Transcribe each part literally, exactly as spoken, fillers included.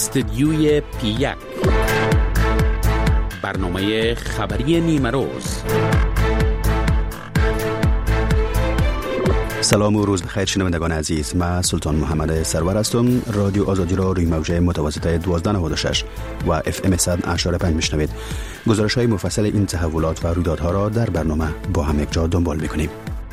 استدیوی پی یک، برنامه خبری نیمه روز. سلام و روز بخیر شنوندگان عزیز. من سلطان محمد سرور هستم. رادیو آزادی را روی موجه متوسط دوازده نود و شش و اف ام صد اشاره پنج میشنوید. گزارش های مفصل این تحولات و رویدادها را در برنامه با هم یک جا دنبال میکنیم.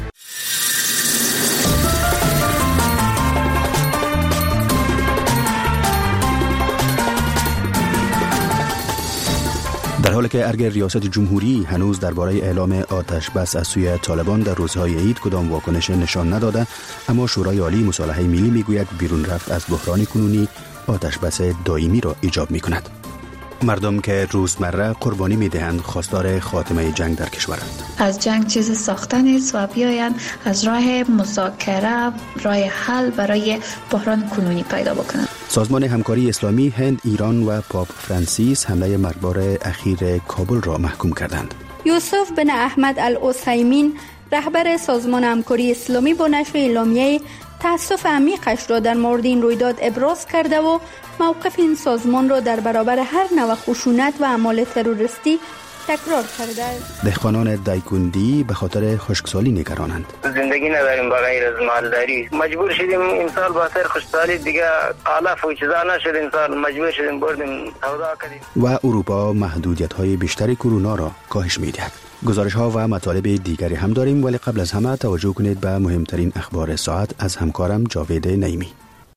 در حالی که ارگ ریاست جمهوری هنوز درباره اعلام آتش بس از سوی طالبان در روزهای عید کدام واکنش نشان نداده، اما شورای عالی مصالحه ملی میگوید بیرون رفت از بحران کنونی آتش بس دائمی را ایجاب میکند. مردم که روزمره قربانی میدهند خواستار خاتمه جنگ در کشورند. از جنگ چیز ساخته نیست و بیایند از راه مذاکره راه حل برای بحران کنونی پیدا بکنند. سازمان همکاری اسلامی هند، ایران و پاپ فرانسیس حمله مرگبار اخیر کابل را محکوم کردند. یوسف بن احمد العثیمین رهبر سازمان همکاری اسلامی با نشر اعلامیه تأسف عمیقش را در مورد این رویداد ابراز کرده و موقف این سازمان را در برابر هر نوع خشونت و اعمال تروریستی تکرار کرده است. دهقانان دایکندی به خاطر خشکسالی نگرانند. زندگی نداریم با غیر از مالداری. مجبور شدیم امسال با سر خشکسالی دیگه علف و چیزا نشد، امسال مجبور شدیم بردیم سودا کردیم. و اروپا محدودیت‌های بیشتری کرونا را کاهش می‌دهد. گزارش‌ها و مطالب دیگری هم داریم، ولی قبل از همه توجه کنید به مهمترین اخبار ساعت از همکارم جاوید نعیمی.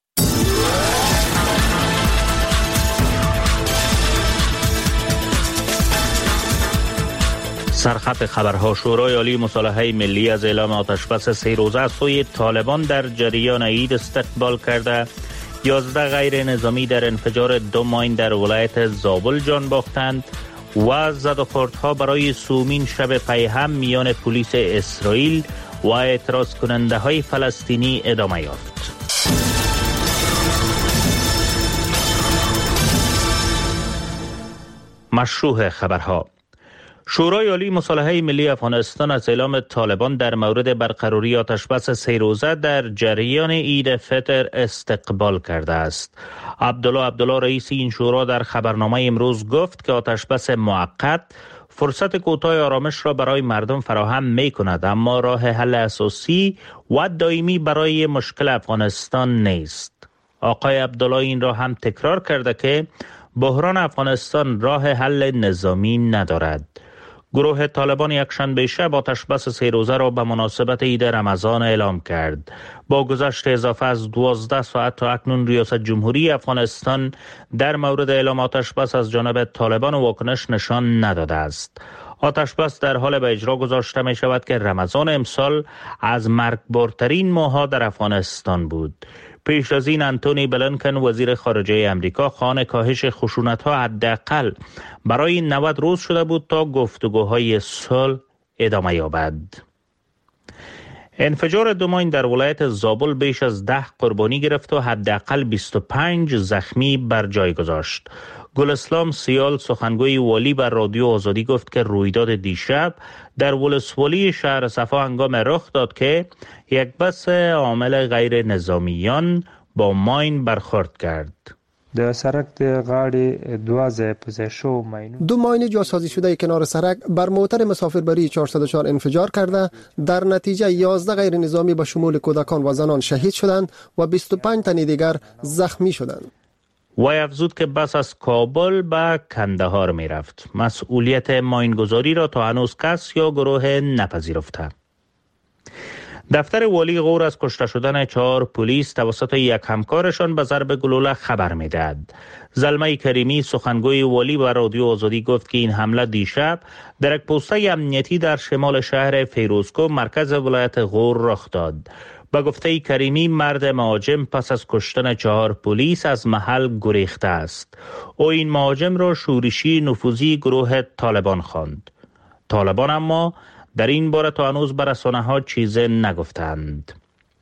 سرخط خبرها: شورای عالی مصالحه ملی از اعلام آتشبس سه روزه از سوی طالبان در جریان عید استقبال کرده. یازده غیر نظامی در انفجار دو ماین در ولایت زابل جان باختند و زد و خوردها برای سومین شب پیهم میان پلیس اسرائیل و اعتراض کننده های فلسطینی ادامه یافت. مشروع خبرها: شورای عالی مصالحه ملی افغانستان از اعلام طالبان در مورد برقراری آتشبس سه روزه در جریان عید فطر استقبال کرده است. عبدالله عبدالله رئیس این شورا در خبرنامه امروز گفت که آتشبس موقت فرصت کوتاه آرامش را برای مردم فراهم می کند، اما راه حل اساسی و دائمی برای مشکل افغانستان نیست. آقای عبدالله این را هم تکرار کرده که بحران افغانستان راه حل نظامی ندارد. گروه طالبان یکشنبه شب آتشبس سه روزه را به مناسبت عید رمضان اعلام کرد. با گذشت اضافه از دوازده ساعت تا اکنون ریاست جمهوری افغانستان در مورد اعلام آتشبس از جانب طالبان واکنش نشان نداده است. آتشبس در حال به اجرا گذاشته می شود که رمضان امسال از مرگبارترین ماه‌ها در افغانستان بود. پیش از این انتونی بلینکن وزیر خارجه امریکا خواهان کاهش خشونت‌ها حداقل برای نود روز شده بود تا گفتگوهای صلح ادامه یابد. انفجار دو ماین در ولایت زابل بیش از ده قربانی گرفت و حداقل بیست و پنج زخمی بر جای گذاشت. گلاسلام سیال سخنگوی والی بر رادیو آزادی گفت که رویداد دیشب در ولسوالی شهر صفا هنگام رخ داد که یک بس عامل غیر نظامیان با ماین برخورد کرد. د سرک د غاړې دوه ځای په ځای شو ماینونه دو ماین جاسازی شده کنار سرک بر موتر مسافربری چهارصد و چهار انفجار کرده. در نتیجه یازده غیر نظامی به شمول کودکان و زنان شهید شدند و بیست و پنج تن دیگر زخمی شدند. وی افزود که بس از کابل به کندهار می رفت. مسئولیت ماینگذاری را تا هنوز کس یا گروه نپذیرفته. دفتر والی غور از کشته شدن چهار پلیس توسط یک همکارشان به ضرب گلوله خبر می دهد. زلمه کریمی سخنگوی والی به رادیو آزادی گفت که این حمله دیشب در یک پوسته امنیتی در شمال شهر فیروزکوه مرکز ولایت غور رخ داد. به گفته کریمی مرد مهاجم پس از کشتن چهار پلیس از محل گریخته است. او این مهاجم را شورشی نفوذی گروه طالبان خواند. طالبان اما در این باره تا هنوز به رسانه‌ها چیزی نگفتند.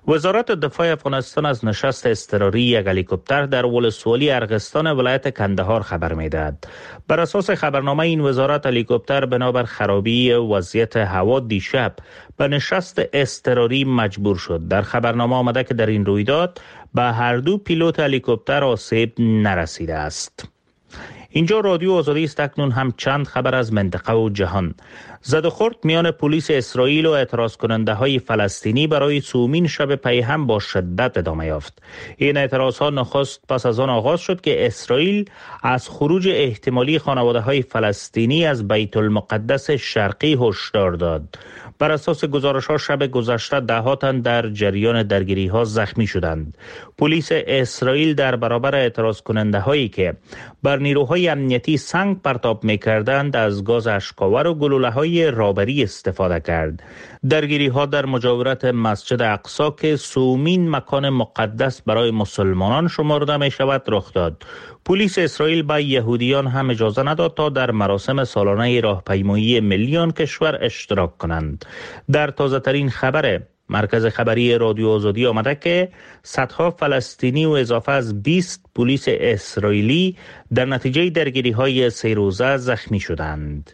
وزارت دفاع افغانستان از نشست اضطراری یک هلیکوپتر در ولسوالی ارغستان ولایت کندهار خبر می‌دهد. بر اساس خبرنامه این وزارت، هلیکوپتر بنابر خرابی وضعیت هوا دیشب به نشست اضطراری مجبور شد. در خبرنامه آمده که در این رویداد به هر دو پیلوت هلیکوپتر آسیب نرسیده است. اینجا رادیو آزادی است. اکنون هم چند خبر از منطقه و جهان. زد و خورد میان پلیس اسرائیل و اعتراض کننده های فلسطینی برای سومین شب پی هم با شدت ادامه یافت. این اعتراض ها نخست پس از آن آغاز شد که اسرائیل از خروج احتمالی خانواده های فلسطینی از بیت المقدس شرقی هشدار داد. بر اساس گزارش ها شب گذشته ده ها تن در جریان درگیری ها زخمی شدند. پلیس اسرائیل در برابر اعتراض کننده هایی که بر نیروهای امنیتی سنگ پرتاب می‌کردند از گاز اشک‌آور و گلوله‌های رابری استفاده کرد. درگیری ها در مجاورت مسجد اقصی که سومین مکان مقدس برای مسلمانان شمرده می شود رخ داد. پلیس اسرائیل به یهودیان هم اجازه نداد تا در مراسم سالانه راهپیمایی ملی آن کشور اشتراک کنند. در تازه ترین خبر مرکز خبری رادیو آزادی آمده که صدها فلسطینی و اضافه از بیست پلیس اسرائیلی در نتیجه درگیری های سه روزه زخمی شدند.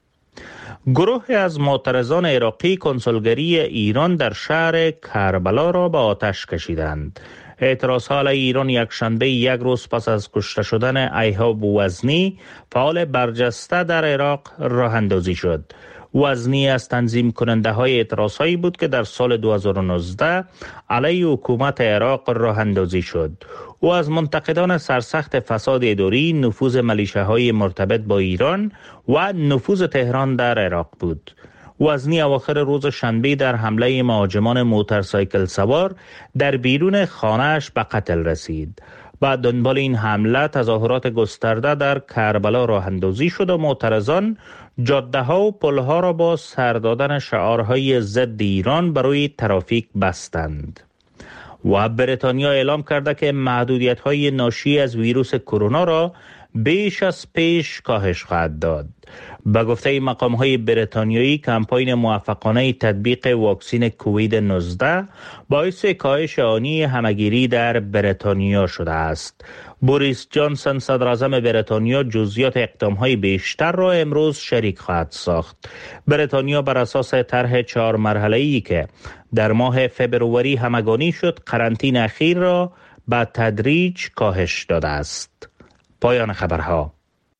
گروه از معترضان عراقی کنسولگری ایران در شهر کربلا را به آتش کشیدند. اعتراض علیه ایران یک شنبه یک روز پس از کشته شدن ایهاب وزنی فعال برجسته در عراق راه اندازی شد. وزنی از تنظیم کننده های اعتراض هایی بود که در سال دو هزار و نوزده علیه حکومت عراق راه اندازی شد. او از منتقدان سرسخت فساد اداری، نفوذ ملیشه های مرتبط با ایران و نفوذ تهران در عراق بود. وزنی اواخر روز شنبه در حمله مهاجمان موتورسایکل سوار در بیرون خانه‌اش به قتل رسید. بعد دنبال این حمله تظاهرات گسترده در کربلا راه اندازی شد و معترضان جاده ها و پل ها را با سر دادن شعارهای ضد ایران برای ترافیک بستند. و بریتانیا اعلام کرده که محدودیت های ناشی از ویروس کرونا را بیش از پیش کاهش خواهد داد. به گفته مقام های بریتانیایی، کمپاین موفقانه تطبیق واکسن کووید نوزده باعث کاهش آنی همگیری در بریتانیا شده است. بوریس جانسون صدر اعظم بریتانیا جزئیات اقدام های بیشتر را امروز شریک خواهد ساخت. بریتانیا بر اساس طرح چهار مرحله‌ای که در ماه فبروری همگانی شد، قرنطینه اخیر را به تدریج کاهش داده است. پایان خبرها.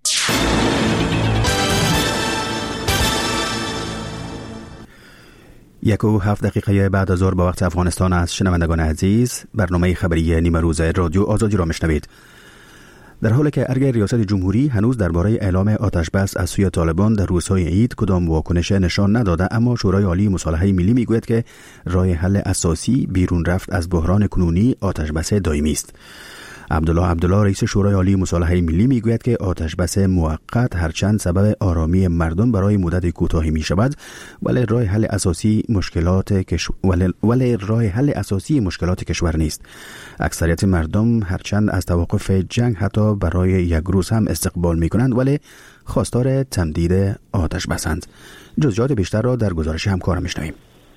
یک و هفت دقیقه بعد از ظهر با وقت افغانستان از شنوندگان عزیز، برنامه خبری نیمه روز رادیو آزادی را میشنوید. در حالی که ارگ ریاست جمهوری هنوز درباره اعلام آتش بس از سوی طالبان در روزهای عید کدام واکنش نشان نداده، اما شورای عالی مصالحه ملی میگوید که راه حل اساسی بیرون رفت از بحران کنونی آتش بس دائمی است. عبدالله عبدالله رئیس شورای عالی مصالحه ملی میگوید که آتش بس موقت هرچند سبب آرامی مردم برای مدت کوتاهی می شود، ولی راه حل اساسی مشکلات کشور ولی, ولی راه حل اساسی مشکلات کشور نیست. اکثریت مردم هرچند از توقف جنگ حتی برای یک روز هم استقبال می کنند، ولی خواستار تمدید آتش بسند. جزئیات بیشتر را در گزارش همکارم میشنویم.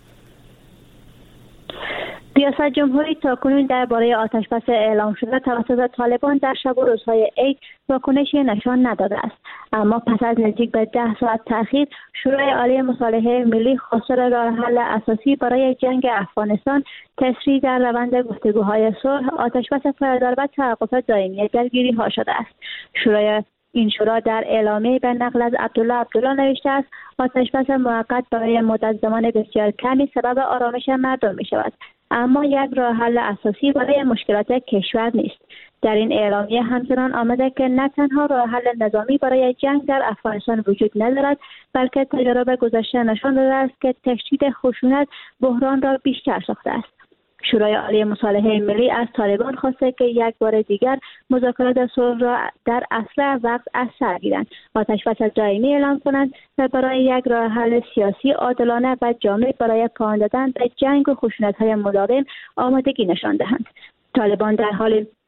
ریاست جمهوری تاکنون درباره آتش بس اعلام شده توسط طالبان در شب و روزهای عید واکنشی نشان نداده است، اما پس از نزدیک به ده ساعت تأخیر شورای عالی مصالحه ملی خواستار راه حل اساسی برای جنگ افغانستان، تسریع در روند گفتگوهای صلح، آتش بس پایدار و توقف دائمی درگیری ها شده است. شورای این شورا در اعلامیه به نقل از عبدالله عبدالله نوشته است: آتش بس موقت برای مدت زمان بسیار کمی سبب آرامش مردم می شود، اما یک راه حل اساسی برای مشکلات کشور نیست. در این اعلامیه همچنان آمده که نه تنها راه حل نظامی برای جنگ در افغانستان وجود ندارد، بلکه تجربه گذشته نشان داده است که تشدید خشونت بحران را بیشتر ساخته است. شورای عالی مصالحه ملی از طالبان خواسته که یک بار دیگر مذاکرات صلح را در اسرع وقت از سر گیرند، آتش بس دائمی اعلام کنند و برای یک راه حل سیاسی عادلانه و جامع برای پایان دادن به جنگ و خشونت‌های مداوم آمادگی نشان دهند. طالبان در حال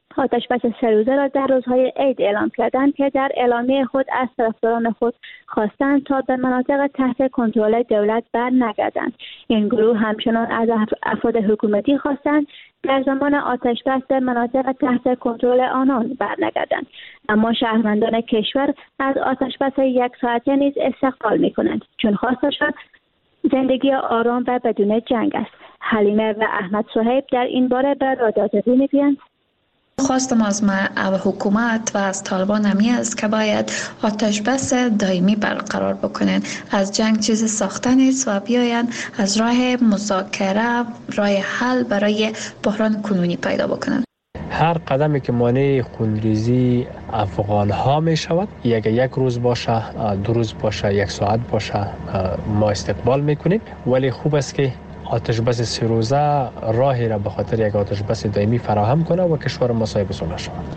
آتشبس سه روزه را در روزهای عید اعلام کردند که در اعلامیه خود از طرفداران خود خواستند تا به مناطق تحت کنترل دولت برنگردند. این گروه همچنان از افراد حکومتی خواستند در زمان آتشبس به مناطق تحت کنترل آنان برنگردند، اما شهروندان کشور از آتشبس یک ساعته نیز استقبال می‌کنند، چون خواستشان زندگی آرام و بدون جنگ است. حلیمه و احمد صهیب در این باره به رادیو تلویزیون میگویند: خواستم از حکومت و از طالبان همی است که باید آتش بس دائمی برقرار بکنن، از جنگ چیز ساخته نیست و بیاین از راه مذاکره راه حل برای بحران کنونی پیدا بکنن. هر قدمی که مانع خونریزی افغان ها می شود، یک یک روز باشه، دو روز باشه، یک ساعت باشه، ما استقبال میکنیم، ولی خوب است که آتش بس سه روزه راهی را به خاطر یک آتش بس دائمی فراهم کنه و کشور ما صاحب صلح شود.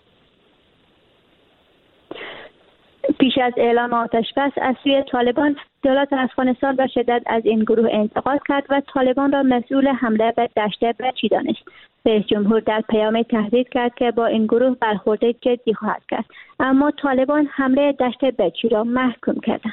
پیش از اعلام آتش بس از سوی طالبان، دولت افغانستان به شدت از این گروه انتقاد کرد و طالبان را مسئول حمله به دشت برچی دانست. رئیس جمهور در پیامی تهدید کرد که با این گروه برخورد جدی خواهد کرد، اما طالبان حمله دشت برچی را محکوم کردند.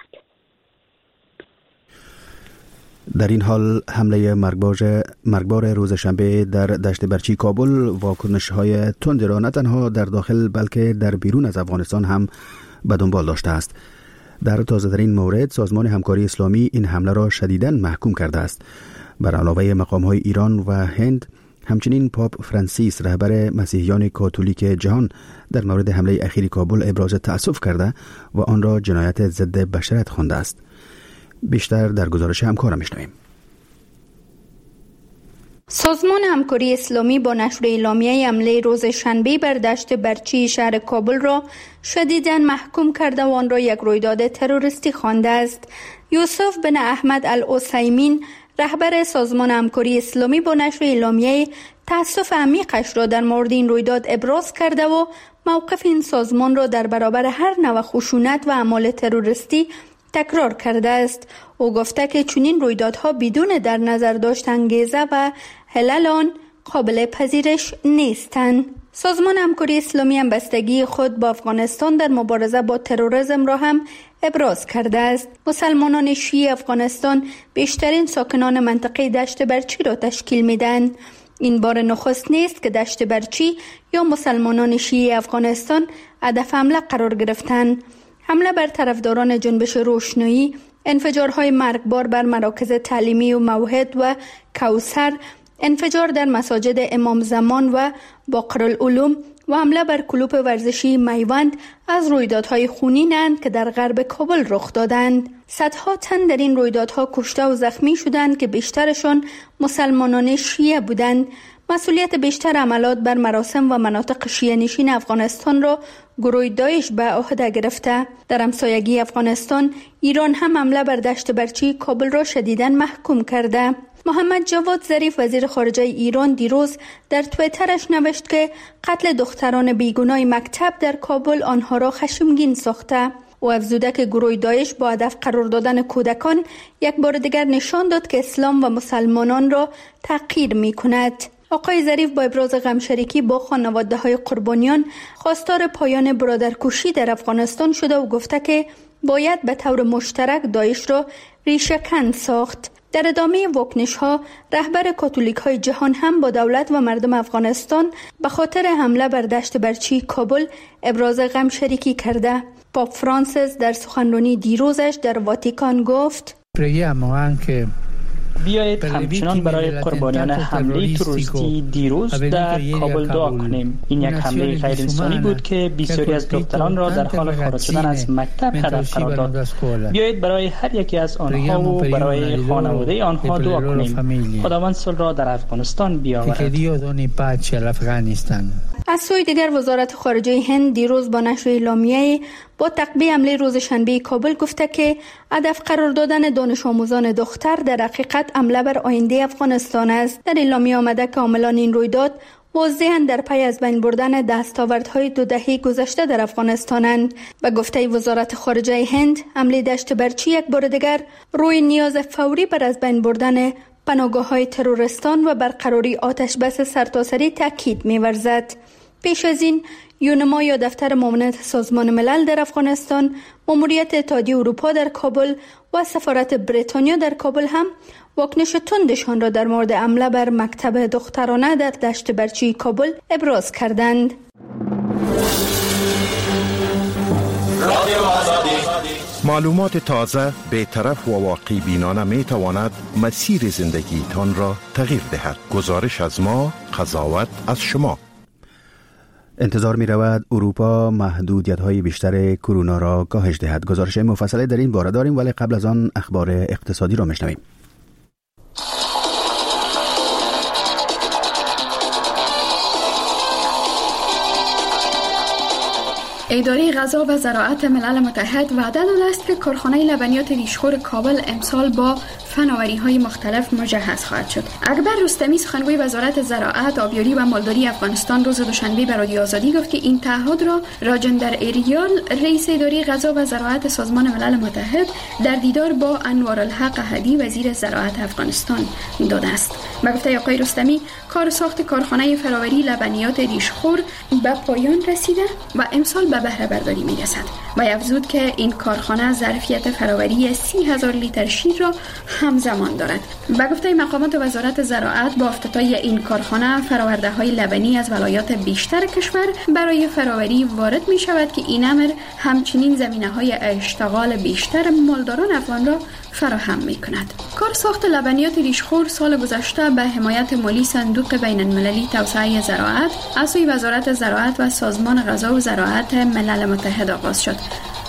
در این حال حمله مرگبار مرگبار روز شنبه در دشت برچی کابل واکنش‌های تند را نه تنها در داخل بلکه در بیرون از افغانستان هم به دنبال داشته است. در تازه‌ترین مورد سازمان همکاری اسلامی این حمله را شدیداً محکوم کرده است. بر علاوه مقام‌های ایران و هند، همچنین پاپ فرانسیس رهبر مسیحیان کاتولیک جهان در مورد حمله اخیر کابل ابراز تأسف کرده و آن را جنایت ضد بشریت خوانده است. بیشتر در گزارش همکارم میشنویم. سازمان همکاری اسلامی با نشر اعلامیه حمله روز شنبه بر دشت برچی شهر کابل را شدیداً محکوم کرده و آن را یک رویداد تروریستی خوانده است. یوسف بن احمد العثیمین رهبر سازمان همکاری اسلامی با نشر اعلامیه تأسف عمیقش را در مورد این رویداد ابراز کرده و موقف این سازمان را در برابر هر نوع خشونت و اعمال تروریستی تکرار کرده است. او گفته که چنین رویدادها بدون در نظر داشت انگیزه و علل آن قابل پذیرش نیستند. سازمان همکاری اسلامی هم بستگی خود با افغانستان در مبارزه با تروریسم را هم ابراز کرده است. مسلمانان شیعه افغانستان بیشترین ساکنان منطقه دشت برچی را تشکیل میدند. این بار نخست نیست که دشت برچی یا مسلمانان شیعه افغانستان هدف حمله قرار گرفتند. حمله بر طرفداران جنبش روشنایی، انفجارهای مرگبار بر مراکز تعلیمی و موحد و کوثر، انفجار در مساجد امام زمان و باقرالعلوم و حمله بر کلوپ ورزشی میوند از رویدادهای خونینند که در غرب کابل رخ دادند. صدها تن در این رویدادها کشته و زخمی شدند که بیشترشان مسلمانان شیعه بودند. مسئولیت بیشتر عملات بر مراسم و مناطق شیعه نشین افغانستان را گروه داعش به عهده گرفته. در همسایگی افغانستان، ایران هم حمله بر دشت برچی کابل را شدیداً محکوم کرده. محمد جواد ظریف وزیر خارجه ایران دیروز در توییترش نوشت که قتل دختران بیگناه مکتب در کابل آنها را خشمگین ساخته. او افزوده که گروه داعش با هدف قرار دادن کودکان یک بار دیگر نشان داد که اسلام و مسلمانان را تحقیر می کند. آقای ظریف با ابراز غمشریکی با خانواده های قربانیان خواستار پایان برادرکشی در افغانستان شده و گفته که باید به طور مشترک داعش را ریشه‌کن ساخت. در ادامه واکنش ها، رهبر کاتولیک های جهان هم با دولت و مردم افغانستان به خاطر حمله بر دشت برچی کابل ابراز غمشریکی کرده. پاپ فرانسیس در سخنرانی دیروزش در واتیکان گفت: بیایید همچنان برای قربانیان حمله تروریستی دیروز در کابل دعا کنیم. این یک حمله غیر انسانی بود که بسیاری از دختران را در حال خارج شدن از مکتب هدف قرار داد. بیایید برای هر یکی از آنها و برای خانواده آنها دعا کنیم. خداوند صلح را در افغانستان بیاورد. از سوی دیگر وزارت خارجه هند دیروز با نشر اعلامیه با تعقیب حمله روز شنبه کابل گفته که هدف قرار دادن دانش آموزان دختر در حقیقت حمله بر آینده افغانستان است. در اعلامیه آمده که عاملان این رویداد واضحاً در پی از بین بردن دستاوردهای دو دهه گذشته در افغانستانند. به گفته وزارت خارجه هند، حمله دشت برچی یک بار دیگر روی نیاز فوری بر از بین بردن پناهگاه‌های تروریستان و برقراری آتش بس سرتاسری تاکید می‌ورزد. پیش از این یونما یا دفتر معاونت سازمان ملل در افغانستان، ماموریت اتحادیه اروپا در کابل و سفارت بریتانیا در کابل هم واکنش تندشان را در مورد حمله بر مکتب دخترانه در دشت برچی کابل ابراز کردند. معلومات تازه، بی‌طرف و واقعی بینانه می تواند مسیر زندگی تان را تغییر دهد. گزارش از ما، قضاوت از شما. انتظار می رود اروپا محدودیت های بیشتر کرونا را کاهش دهد. گزارش مفصل در این باره داریم، ولی قبل از آن اخبار اقتصادی را میشنویم. اداره غذا و زراعت ملل متحد وعده داده است که کارخانه لبنیات ریشخور کابل امسال با فناوری‌های مختلف مجهز خواهد شد. اکبر رستمی سخنگوی وزارت زراعت، آبیاری و مالداری افغانستان روز دوشنبه به رادیو آزادی گفت که این تعهد را راجندر ایریال، رئیس اداره غذا و زراعت سازمان ملل متحد، در دیدار با انوارالحق هدی وزیر زراعت افغانستان داده است. به گفته آقای رستمی، کار ساخت کارخانه فراوری لبنیات ریشخور به پایان رسیده و امسال به بهره برداری می‌رسد و افزود که این کارخانه ظرفیت فراوری سی هزار لیتر شیر را همزمان دارد. به گفته مقامات وزارت زراعت، با افتتاح این کارخانه فرآورده‌های لبنی از ولایات بیشتر کشور برای فراوری وارد می شود که این امر همچنین زمینه‌های اشتغال بیشتر مالداران افغان را فراهم می کند. کار ساخت لبنیات ریشخور سال گذشته به حمایت مالی صندوق بین المللی توسعه زراعت از سوی وزارت زراعت و سازمان غذا و زراعت ملل متحد آغاز شد.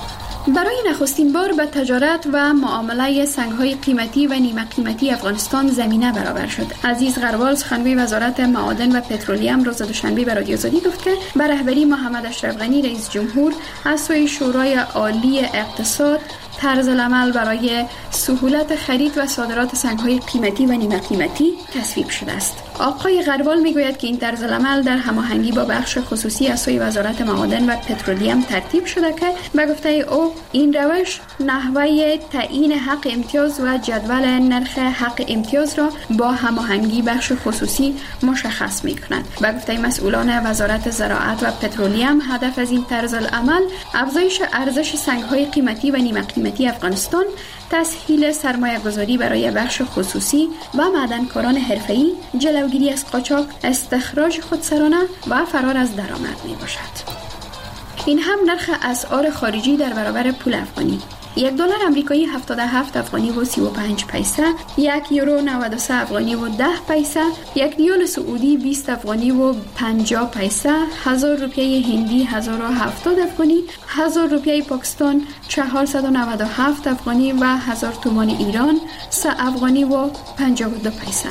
برای نخستین بار به تجارت و معامله سنگ‌های قیمتی و نیمه قیمتی افغانستان زمینه برابر شد. عزیز غروال، سخنگوی وزارت معادن و پترولیوم، روز دوشنبه به رادیو آزادی گفت که به رهبری محمد اشرف غنی رئیس جمهور از سوی شورای عالی اقتصاد طرز العمل برای سهولت خرید و صادرات سنگ‌های قیمتی و نیمه قیمتی تصویب شده است. آقای غروال میگوید که این طرز العمل در هماهنگی با بخش خصوصی از سوی وزارت معادن و پترولیوم ترتیب شده که به گفته او این روش نحوه تعیین حق امتیاز و جدول نرخ حق امتیاز را با هماهنگی بخش خصوصی مشخص می‌کند. به گفته مسئولان وزارت زراعت و پترولیوم، هدف از این طرز العمل افزایش ارزش سنگ‌های قیمتی و نیمه قیمتی افغانستان، تسهیل سرمایه گذاری برای بخش خصوصی و معدنکاران حرفه‌ای، جلوگیری از قاچاق، استخراج خودسرانه و فرار از درآمد می باشد. این هم نرخ اسعار خارجی در برابر پول افغانی: یک دلار آمریکایی هفتاد و هفت افغانی و سی و پنج پیسه، یک یورو نود و سه افغانی و ده پیسه، یک ریال سعودی بیست افغانی و پنجاه پیسه، هزار روپیه هندی هزار و هفتاد افغانی، هزار روپیه پاکستان چهارصد و نود و هفت افغانی و هزار تومان ایران سه افغانی و پنجاه و دو پیسه.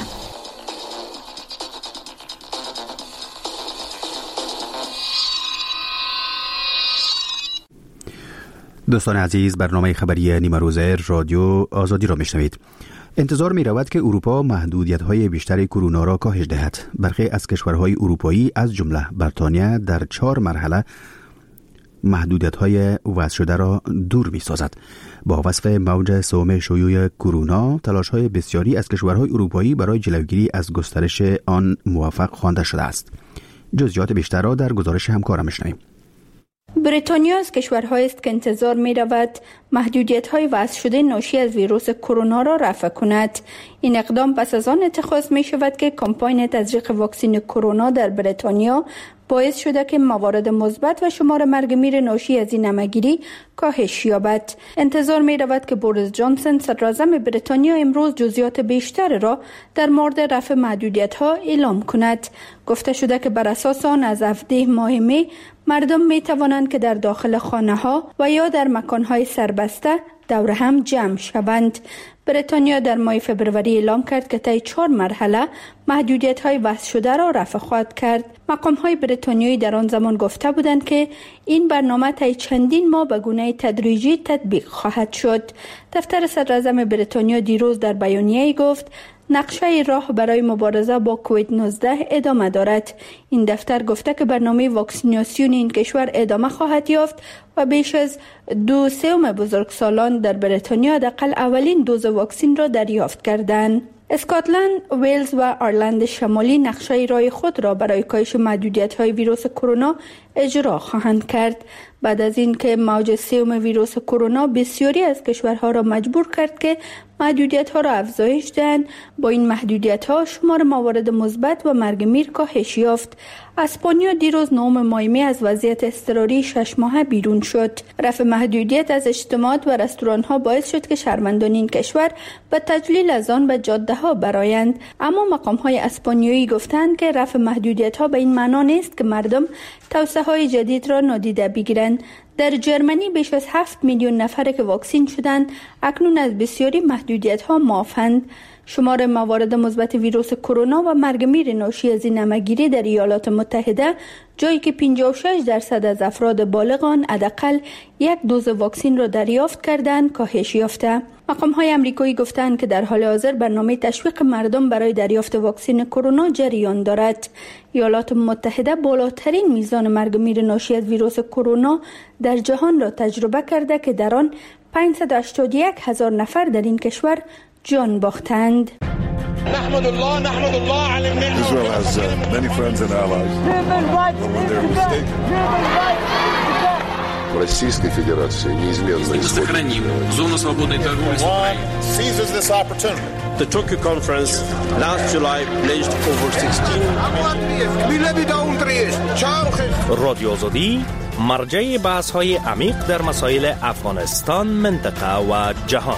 دوستان عزیز، برنامه خبری نیمه روزه رادیو آزادی را میشنوید. انتظار می رود که اروپا محدودیت‌های بیشتر کرونا را کاهش دهد. برخی از کشورهای اروپایی از جمله بریتانیا در چهار مرحله محدودیت‌های وضع شده را دور می‌سازد. با وصف موج سوم شیوع کرونا، تلاش‌های بسیاری از کشورهای اروپایی برای جلوگیری از گسترش آن موفق خوانده شده است. جزئیات بیشتر را در گزارش همکارم می‌شنویم. بریتانیا از کشورهایی است که انتظار می رود محدودیت‌های وضع شده ناشی از ویروس کرونا را رفع کند. این اقدام پس از آن اتخاذ می شود که کمپاین تزریق واکسن کرونا در بریتانیا باعث شده که موارد مثبت و شمار مرگ میر ناشی از این همه‌گیری کاهش یابد. انتظار می رود که بوریس جانسون صدراعظم بریتانیا امروز جزئیات بیشتر را در مورد رفع محدودیت‌ها اعلام کند. گفته شده که بر اساس آن از هفده ماه می مردم می توانند که در داخل خانه ها و یا در مکان های سربسته دور هم جمع شوند. بریتانیا در ماه فبروری اعلام کرد که طی چهار مرحله محدودیت های وضع شده را رفع خواهد کرد. مقام های بریتانیایی در آن زمان گفته بودند که این برنامه طی چندین ماه به گونه تدریجی تطبیق خواهد شد. دفتر صدراعظم بریتانیا دیروز در بیانیه‌ای گفت نقشه راه برای مبارزه با کووید نوزده ادامه دارد. این دفتر گفته که برنامه واکسیناسیون این کشور ادامه خواهد یافت و بیش از دو سوم بزرگسالان در بریتانیا حداقل اولین دوز واکسن را دریافت کردند. اسکاتلند، ویلز و آیرلند شمالی نقشه رای خود را برای کاهش محدودیت‌های ویروس کرونا اجرا خواهند کرد بعد از اینکه موج سوم ویروس کرونا بسیاری از کشورها را مجبور کرد که محدودیت‌ها را افزایش دهند. با این محدودیت‌ها شمار موارد مثبت و مرگ میر کاهش یافت. اسپانیا دیروز نهم ماه می از وضعیت اضطراری شش ماهه بیرون شد. رفع محدودیت از اجتماعات و رستوران‌ها باعث شد که شهروندان این کشور به تجلیل از آن به جاده‌ها برآیند، اما مقام‌های اسپانیایی گفتند که رفع محدودیت‌ها به این معنا نیست که مردم توسعه‌های جدید را نادیده بگیرند. در جرمنی بیش از هفت میلیون نفر که واکسین شدند اکنون از بسیاری محدودیت‌ها معافند. شمار موارد مثبت ویروس کرونا و مرگ میر ناشی از این همه‌گیری در ایالات متحده، جایی که پنجاه و شش درصد از افراد بالغ آن حداقل یک دوز واکسن را دریافت کردند، کاهش یافته. مقام‌های آمریکایی گفتند که در حال حاضر برنامه تشویق مردم برای دریافت واکسن کرونا جریان دارد. ایالات متحده بالاترین میزان مرگ میر ناشی از ویروس کرونا در جهان را تجربه کرده که در آن پانصد و هشتاد و یک هزار نفر در این کشور جان باختند. نحمد الله نحمد الله على المنه. Israel has uh, many friends and allies. When they're mistaken. Российской Федерации неизменно сохраним зону свободной торговли с Украиной. Seizes this opportunity. The Tokyo conference last July pledged over sixteen. رادیو آزادی مرجع بحث‌های عمیق در مسائل افغانستان، منطقه و جهان.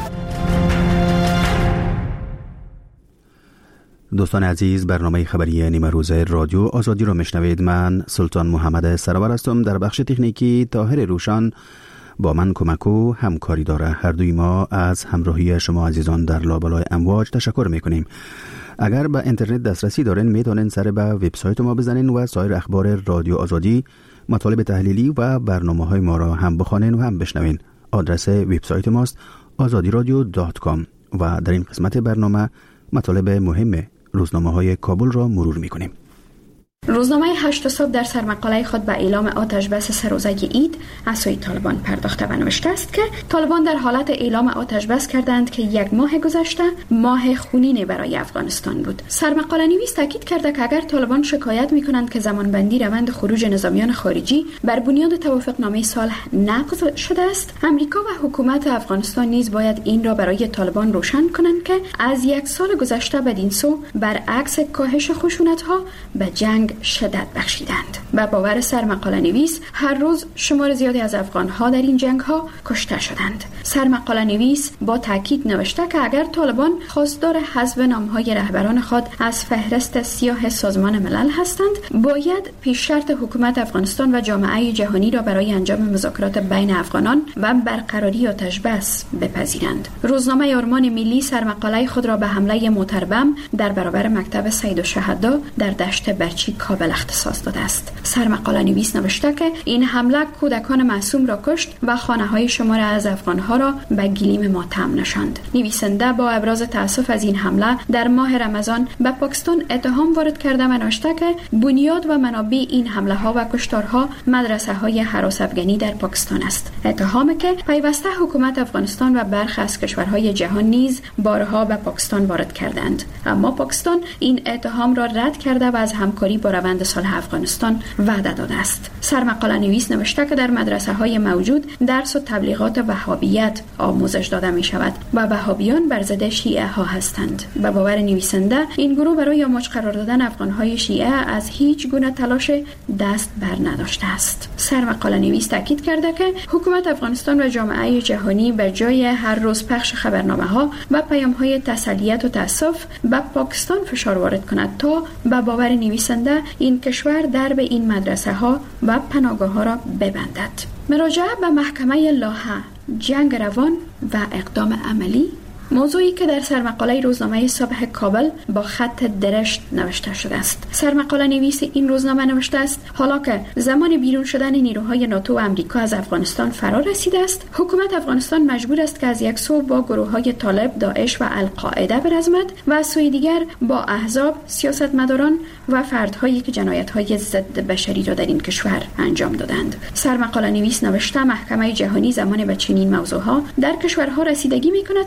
دوستان عزیز، برنامه خبری نیمه روزه رادیو آزادی را میشنوید. من سلطان محمد سرور هستم. در بخش تکنیکی طاهر روشن با من کمک و همکاری داره. هر دوی ما از همراهی شما عزیزان در لابلای امواج تشکر میکنیم. اگر به اینترنت دسترسی دارین میتونین سر به وبسایت ما بزنین و سایر اخبار رادیو آزادی، مطالب تحلیلی و برنامه های ما را هم بخوانین و هم بشنوین. آدرس وبسایت ماست آزادی رادیو دات کام و در این قسمت برنامه مطالب مهم روزنامه های کابل را مرور می کنیم. روزنامه هشت صبح در سرمقاله خود به اعلام آتش بس سه روزه عید از سوی طالبان پرداخته و نوشته است که طالبان در حالت اعلام آتش بس کردند که یک ماه گذشته ماه خونین برای افغانستان بود. سرمقاله نویس تاکید کرده که اگر طالبان شکایت می کنند که زمانبندی روند خروج نظامیان خارجی بر بنیاد توافقنامه صلح نقض شده است، امریکا و حکومت افغانستان نیز باید این را برای طالبان روشن کنند که از یک سال گذشته بدین سو برعکس کاهش خشونت‌ها به جنگ شدت بخشیدند. به باور سرمقاله نویس هر روز شمار زیادی از افغان‌ها در این جنگ‌ها کشته شدند. سرمقاله نویس با تاکید نوشته که اگر طالبان خواستار حذف نام‌های رهبران خود از فهرست سیاه سازمان ملل هستند، باید پیش شرط حکومت افغانستان و جامعه جهانی را برای انجام مذاکرات بین افغانان و برقراری آتش بس بپذیرند. روزنامه آرمان ملی سرمقاله خود را به حمله موتربم در برابر مکتب سید الشهدا در دشت برچی کابل اختصاص داده است. سرمقاله نویس نوشته که این حمله کودکان معصوم را کشت و خانه‌های شمار از افغان‌ها را به گلیم ماتم نشاند. نویسنده با ابراز تأسف از این حمله در ماه رمضان به پاکستان اتهام وارد کرده و نوشته که بنیاد و منابع این حمله‌ها و کشتارها مدرسه‌های هراس افغانی در پاکستان است. اتهامی که پیوسته حکومت افغانستان و برخی از کشورهای جهان نیز بارها به پاکستان وارد کردند، اما پاکستان این اتهام را رد کرده و از همکاری با روند صلح افغانستان وعده داده است. سرمقاله نویس نوشته که در مدرسه‌های موجود درس و تبلیغات وهابیت آموزش داده می شود و وهابیان بر ضد شیعه ها هستند. به باور نویسنده این گروه برای آموزش قرار دادن افغان‌های شیعه از هیچ گونه تلاش دست بر نداشته است. سرمقاله نویس تاکید کرده که حکومت افغانستان و جامعه جهانی به جای هر روز پخش خبرنامه‌ها و پیام‌های تسلیت و تأسف به پاکستان فشار وارد کند تا به باور نویسنده این کشور درب این مدرسه ها و پناهگاه ها را ببندد. مراجعه به محکمه لاهه، جنگ روان و اقدام عملی، موضوعی که در سرمقاله روزنامه صبح کابل با خط درشت نوشته شده است. سرمقاله نویس این روزنامه نوشته است حالا که زمان بیرون شدن نیروهای ناتو و امریکا از افغانستان فرا رسیده است، حکومت افغانستان مجبور است که از یک سو با گروه‌های طالب، داعش و القاعده برزمد و از سوی دیگر با احزاب، سیاستمداران و فردهایی که جنایت‌های ضد بشری را در این کشور انجام دادند. سرمقاله نویس نوشته محکمه جهانی زمان به چنین موضوعها در کشورها رسیدگی می‌کند که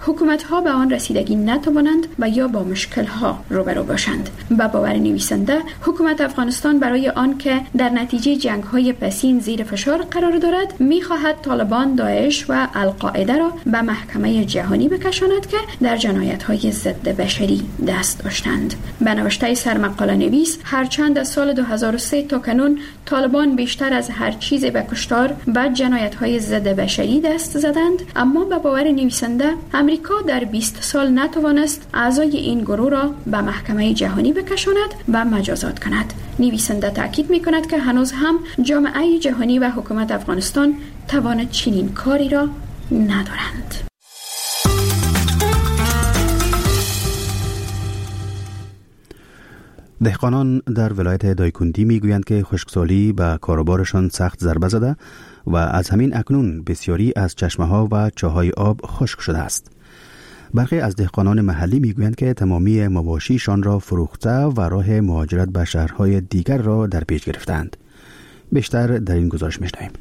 حکومت‌ها به آن رسیدگی نتوانند و یا با مشکل‌ها روبرو باشند. به باور نویسنده، حکومت افغانستان برای آن که در نتیجه جنگ‌های پسین زیر فشار قرار دارد، می‌خواهد طالبان، داعش و القاعده را به محکمه جهانی بکشاند که در جنایت‌های ضد بشری دست داشتند. به نوشته سرمقاله نویس، هرچند از سال دو هزار و سه تا کنون طالبان بیشتر از هر چیز به کشتار و جنایت‌های ضد بشری دست زدند، اما به باور نویسنده امریکا در بیست سال نتوانست اعضای این گروه را به محکمه جهانی بکشاند و مجازات کند. نویسنده تاکید می‌کند که هنوز هم جامعه جهانی و حکومت افغانستان توان چنین کاری را ندارند. دهقانان در ولایت دایکندی میگویند که خشکسالی به کاروبارشان سخت ضربه زده و از همین اکنون بسیاری از چشمه‌ها و چاهای آب خشک شده است. برخی از دهقانان محلی میگویند که تمامی مواشیشان را فروخته و راه مهاجرت به شهرهای دیگر را در پیش گرفتند. بیشتر در این گزارش می‌شنویم.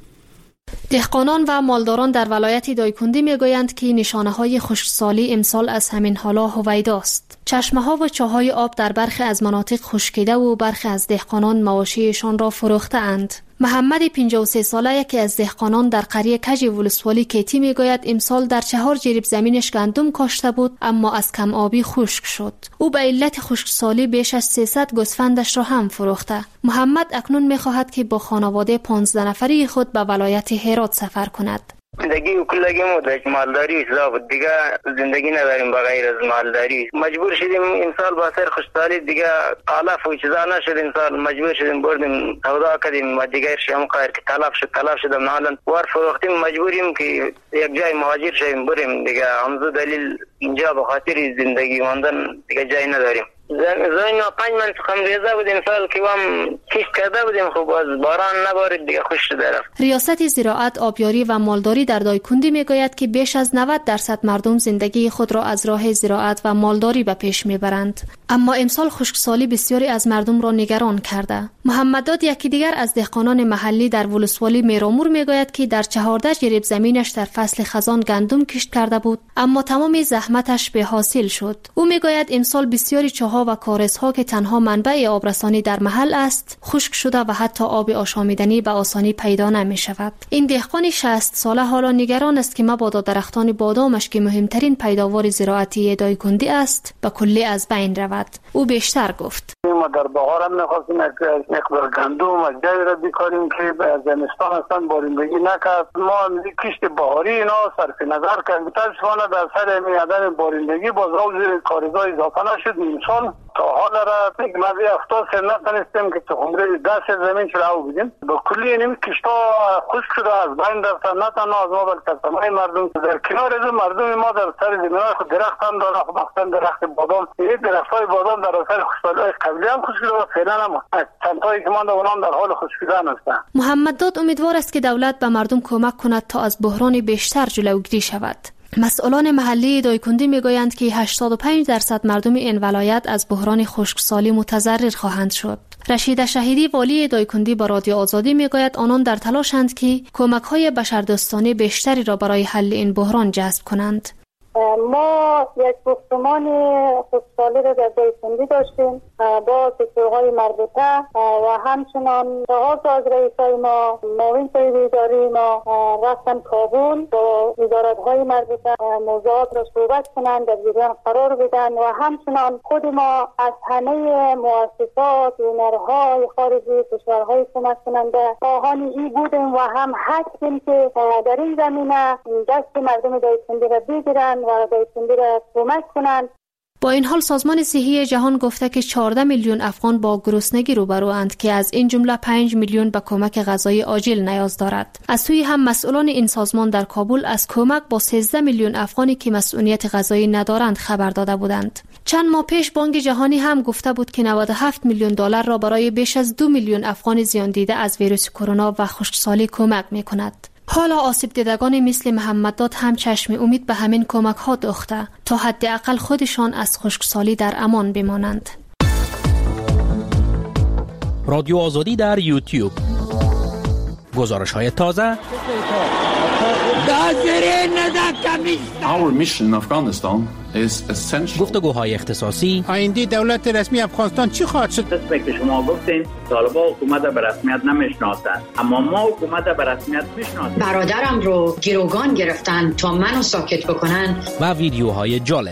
دهقانان و مالداران در ولایت دایکندی میگویند که نشانه‌های خشکسالی امسال از همین حالا هویداست. چشمه‌ها و چاهای آب در برخی از مناطق خشکیده و برخی از دهقانان مواشیشان را فروخته‌اند. محمد پنجاه و سه ساله یکی از دهقانان در قریه کج ولسوالی کیتی میگوید امسال در چهار جریب زمینش گندم کاشته بود اما از کم آبی خشک شد. او به علت خشکسالی بیش از سیصد گوسفندش را هم فروخته. محمد اکنون میخواهد که با خانواده پانزده نفری خود به ولایت هرات سفر کند. زندگی و کلگی مدت مالداری حساب دیگه زندگی نداریم بغیر از مالداری. مجبور شدیم این سال با سر خوشحالی دیگه علف و چیزا نشد، این سال مجبور شدیم بردیم سودا کردیم و دیگه شیم قایر که تلف شد تلف شدم حالا وار فروختیم مجبوریم که یک جای مهاجر شیم بریم دیگه. همزو دلیل اینجا به خاطر زندگی ماندن دیگه جای نداریم. زمین ما پنج من سخم ریزه بودیم سال که هم کشت کرده بودیم خوب از باران نبارید دیگه خوش شده رفت. ریاست زراعت، آبیاری و مالداری در دایکندی میگوید که بیش از نود درصد مردم زندگی خود را از راه زراعت و مالداری به پیش میبرند. اما امسال خشکسالی بسیاری از مردم را نگران کرده. محمد داد یکی دیگر از دهقانان محلی در ولسوالی میرامور میگوید که در چهارده جریب زمینش در فصل خزان گندم کشت کرده بود اما تمام زحمتش به حاصل شد. او میگوید امسال بسیاری چاها و کارزها که تنها منبع آبرسانی در محل است خشک شده و حتی آب آشامیدنی به آسانی پیدا نمی شود. این دهقان شصت ساله حالا نگران است که مبادا درختان بادامش که مهمترین پیداوار زراعتی دایکندی است به کلی از بین رود. او بیشتر گفت: ما در بهار هم نخواستیم یک مقدار گندم و جای را بکاریم که زمستان اصلا بارندگی نکرد. ما کشت بهاری اینا صرف نظر کردیم. متاسفانه در سر عدم بارندگی باز زیر کارزای اضافه نشد. امسال تا حال را یک مزی هفتاد سر نتونستیم که تخمره دست زمین چرا بودیم. با کلی این کشتا خشک شده از بین رفتن، نه تنها از ما بلکه تمام مردم. در کنار از مردم ما در سر زمین‌ها خود درخت هم داره، مخصوصا درخت بادام. این درخت‌های بادام در اثر خشکسالی قبلی هم خشک شده و فعلا هم چند تایی که مانده اونام در حال خشک شدن هستند. محمد داد امیدوار است که دولت به مردم کمک کند تا از بحران بیشتر جلوگیری شود. مسئولان محلی دایکندی میگویند که هشتاد و پنج درصد مردم این ولایت از بحران خشکسالی متضرر خواهند شد. رشید شهیدی والی دایکندی با رادیو آزادی میگوید آنان در تلاشند که کمک‌های بشردوستانه بیشتری را برای حل این بحران جذب کنند. ما یک گفتمان خشکسالی را در دایکندی داشتیم با سکتورهای مربوطه و همچنان لحاظ از رئیسای ما معاون صاحب اداری ما رفتن کابل با وزارت‌های مربوطه موضوعات را صحبت کنند، در جریان قرار بدن و همچنان خود ما از همه مؤسسات هنرهای خارجی کشورهای کمک کننده خواهان ای بودیم و هم هستیم که در این زمینه دست مردم دایکندی را بگیرند و دایکندی را کمک کنند. با این حال سازمان صحی جهان گفته که چهارده میلیون افغان با گرسنگی روبروند که از این جمله پنج میلیون به کمک غذایی عاجل نیاز دارد. از سوی هم مسئولان این سازمان در کابل از کمک با سیزده میلیون افغانی که مسئولیت غذایی ندارند خبر داده بودند. چند ماه پیش بانک جهانی هم گفته بود که نود و هفت میلیون دلار را برای بیش از دو میلیون افغان زیان دیده از ویروس کرونا و خشکسالی کمک می‌کند. حالا آسیب دیدگان مثل محمد داد هم چشم امید به همین کمک ها دوخته تا حداقل خودشان از خشکسالی در امان بمانند. رادیو آزادی در یوتیوب، گزارش های تازه، Our mission in Afghanistan is essential. گفتگوهای اختصاصی. آینده دولت رسمی افغانستان چی خواهد شد؟ مثل که شما گفتین طالبان حکومت به رسمیت نمیشناسند، اما ما حکومت به رسمیت میشناسیم. برادرم رو گروگان گرفتن تا منو ساکت بکنن. و ویدیوهای جالب.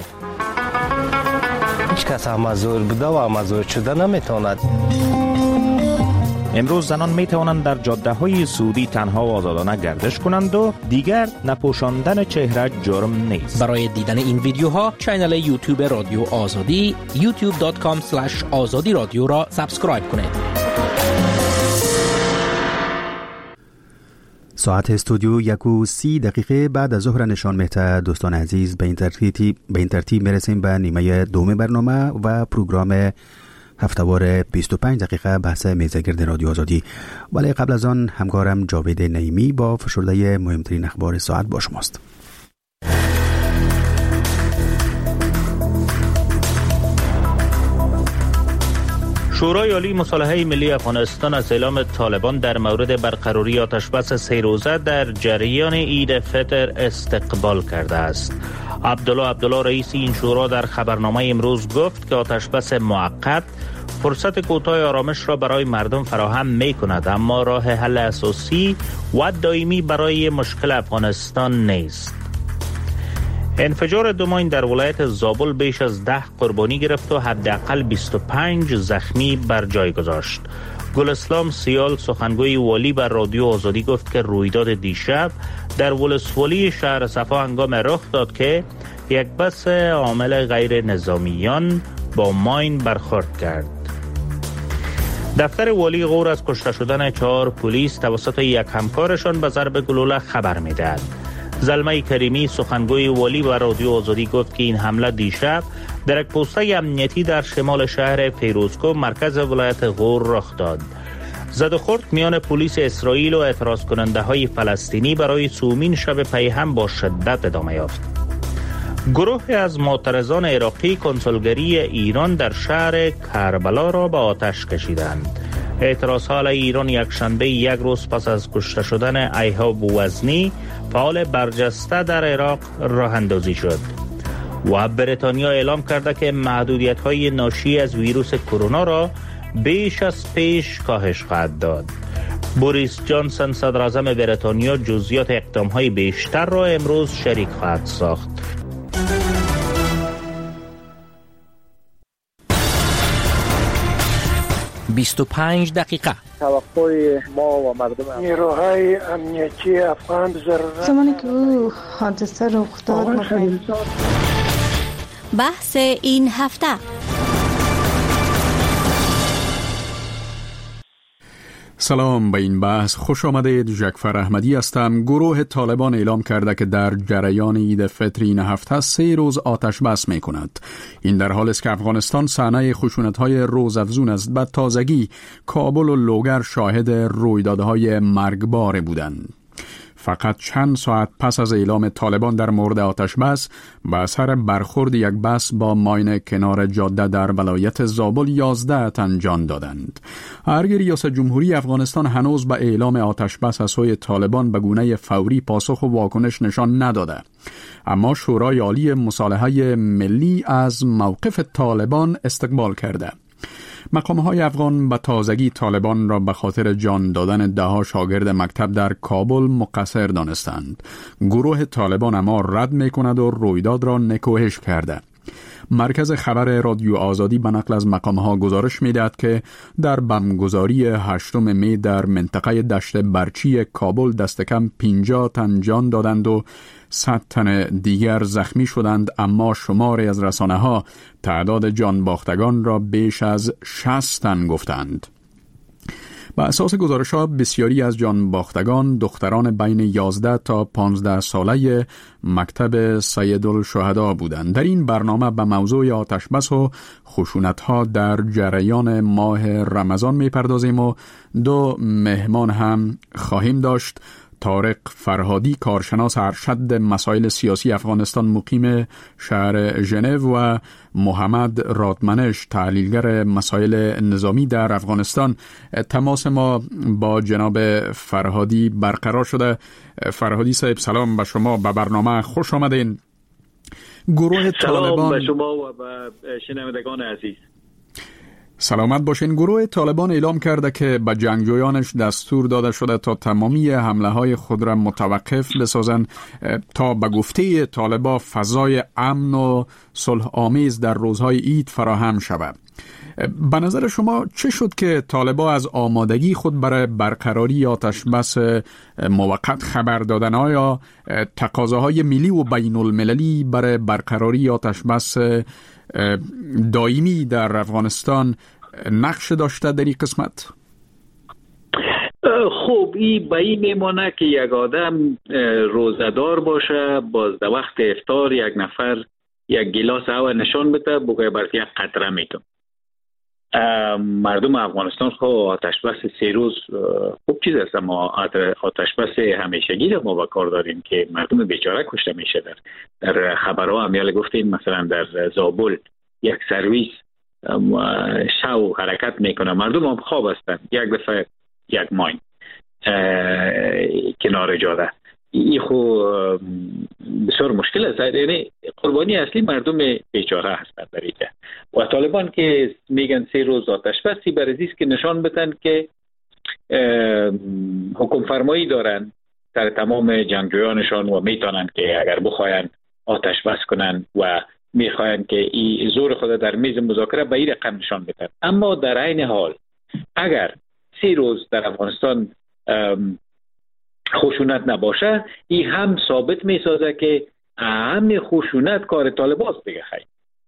هیچ کس مزور بوده و مزور شده نمیتواند. امروز زنان می توانند در جاده های سعودی تنها و آزادانه گردش کنند و دیگر نپوشاندن چهره جرم نیست. برای دیدن این ویدیوها کانال یوتیوب رادیو آزادی یوتیوب دات کام اسلش آزادی رادیو را سابسکرایب کنید. ساعت استودیو یک و سی دقیقه بعد از ظهر نشان می‌دهد. دوستان عزیز، به این ترتیب به این ترتیب میرسیم به نیمه دوم برنامه و پروگرام هفته‌وار بیست و پنج دقیقه بحث میزگرد رادیو آزادی. ولی قبل از آن همکارم جاوید نعیمی با فشرده مهمترین اخبار ساعت با شماست. شورای عالی مصالحه ملی افغانستان از اعلام طالبان در مورد برقراری آتشبس سه روزه در جریان عید فطر استقبال کرده است. عبدالله عبدالله رئیس این شورا در خبرنامه امروز گفت که آتشبس موقت فرصت کوتاه آرامش را برای مردم فراهم می کند، اما راه حل اساسی و دائمی برای مشکل افغانستان نیست. انفجار دو ماین در ولایت زابل بیش از ده قربانی گرفت و حداقل بیست و پنج زخمی بر جای گذاشت. گلاسلام سیال سخنگوی والی بر رادیو آزادی گفت که رویداد دیشب در ولسوالی شهر صفا هنگام رخ داد که یک بس عامل غیر نظامیان با ماین برخورد کرد. دفتر والی غور از کشته شدن چهار پلیس توسط یک همکارشان به ضرب گلوله خبر می‌دهد. زلمه کریمی سخنگوی والی و رادیو آزادی گفت که این حمله دیشب در یک پوسته امنیتی در شمال شهر فیروزکو مرکز ولایت غور رخ داد. زد و خورد میان پلیس اسرائیل و اعتراض کننده های فلسطینی برای سومین شب پی هم با شدت ادامه یافت. گروه از معترضان عراقی کنسولگری ایران در شهر کربلا را به آتش کشیدند. اعتراض علیه ایران یک شنبه یک روز پس از کشته شدن ایهاب وزنی فعال برجسته در عراق راه اندازی شد. و بریتانیا اعلام کرده که محدودیت‌های ناشی از ویروس کرونا را بیش از پیش کاهش خواهد داد. بوریس جانسون صدر اعظم بریتانیا جزئیات اقدام‌های بیشتر را امروز شریک خواهد ساخت. بیست و پنج دقیقه. توقع ما و مردم نیروهای امنیتی افغان ضرورت زمانی که او حادثه رخ داد بحث این هفته. سلام، به این بحث خوش آمدید. جعفر احمدی هستم. گروه طالبان اعلام کرده که در جریان عید فطر این هفته سه روز آتش بس می کند. این در حالی است که افغانستان صحنه خشونت‌های روزافزون است. به تازگی کابل و لوگر شاهد رویدادهای مرگبار بودند. فقط چند ساعت پس از اعلام طالبان در مورد آتش بس به اثر برخورد یک بس با ماین کنار جاده در ولایت زابل یازده تن جان دادند. ارگ ریاست جمهوری افغانستان هنوز به اعلام آتش بس از سوی طالبان به گونه فوری پاسخ و واکنش نشان نداده، اما شورای عالی مصالحه ملی از موقف طالبان استقبال کرده. مقام‌های افغان به تازگی طالبان را به خاطر جان دادن ده‌ها شاگرد مکتب در کابل مقصر دانستند. گروه طالبان اما رد می‌کند و رویداد را نکوهش کرده. مرکز خبر رادیو آزادی به نقل از مقام‌ها گزارش می‌دهد که در بمبگذاری هشتم می در منطقه دشت برچی کابل دست کم پنجاه تن جان دادند و صد تن دیگر زخمی شدند، اما شماری از رسانه‌ها تعداد جان باختگان را بیش از شصت تن گفتند. با اساس گزارش‌ها بسیاری از جان باختگان دختران بین یازده تا پانزده ساله مکتب سیدالشهدا بودند. در این برنامه به موضوع آتش بس و خشونت‌ها در جریان ماه رمضان می‌پردازیم و دو مهمان هم خواهیم داشت طارق فرهادی، کارشناس ارشد مسائل سیاسی افغانستان مقیم شهر ژنو و محمد رادمنش، تحلیلگر مسائل نظامی در افغانستان. تماس ما با جناب فرهادی برقرار شده. فرهادی صاحب سلام به شما، به برنامه خوش آمدین. گروه طالبان، سلام به شما و به شنوندگان عزیز. سلامت باشین. گروه طالبان اعلام کرده که به جنگجویانش دستور داده شده تا تمامی حمله های خود را متوقف بسازند تا به گفته طالبان فضای امن و صلح آمیز در روزهای عید فراهم شود. به نظر شما چه شد که طالبان از آمادگی خود برای برقراری آتش بس موقت خبر دادن؟ آیا تقاضاهای ملی و بین المللی برای برقراری آتش بس دائمی در افغانستان نقش داشته در این قسمت؟ خب این به این میمانه که یک آدم روزدار باشه، باز در وقت افطار یک نفر یک گلاس آب نشان بده بگه برای یک قطره میتون. مردم افغانستان خب آتش بس سه روز خوب چیز است، اما آتش بس همیشگی را ما با کار داریم که مردم بیچاره کشته میشه. در در خبرها هم گفتیم مثلا در زابل یک سرویس شو حرکت میکنه، مردم هم خواب هستند، یک دفعه یک ماین کنار جاده. این خو بسیار مشکل است، یعنی قربانی اصلی مردم بیچاره هستند در اینجا. و طالبان که میگن سه روز آتش بسی برای است که نشان بدن که حکم فرمایی دارن در تمام جنگجویانشان و میتونن که اگر بخواین آتش بس کنن و میخواین که این زور خود در میز مذاکره به این رقم نشان بدن. اما در عین حال اگر سه روز در افغانستان خشونت نباشه، این هم ثابت میسازه که همین خشونت کار طالباست دیگه. خیلی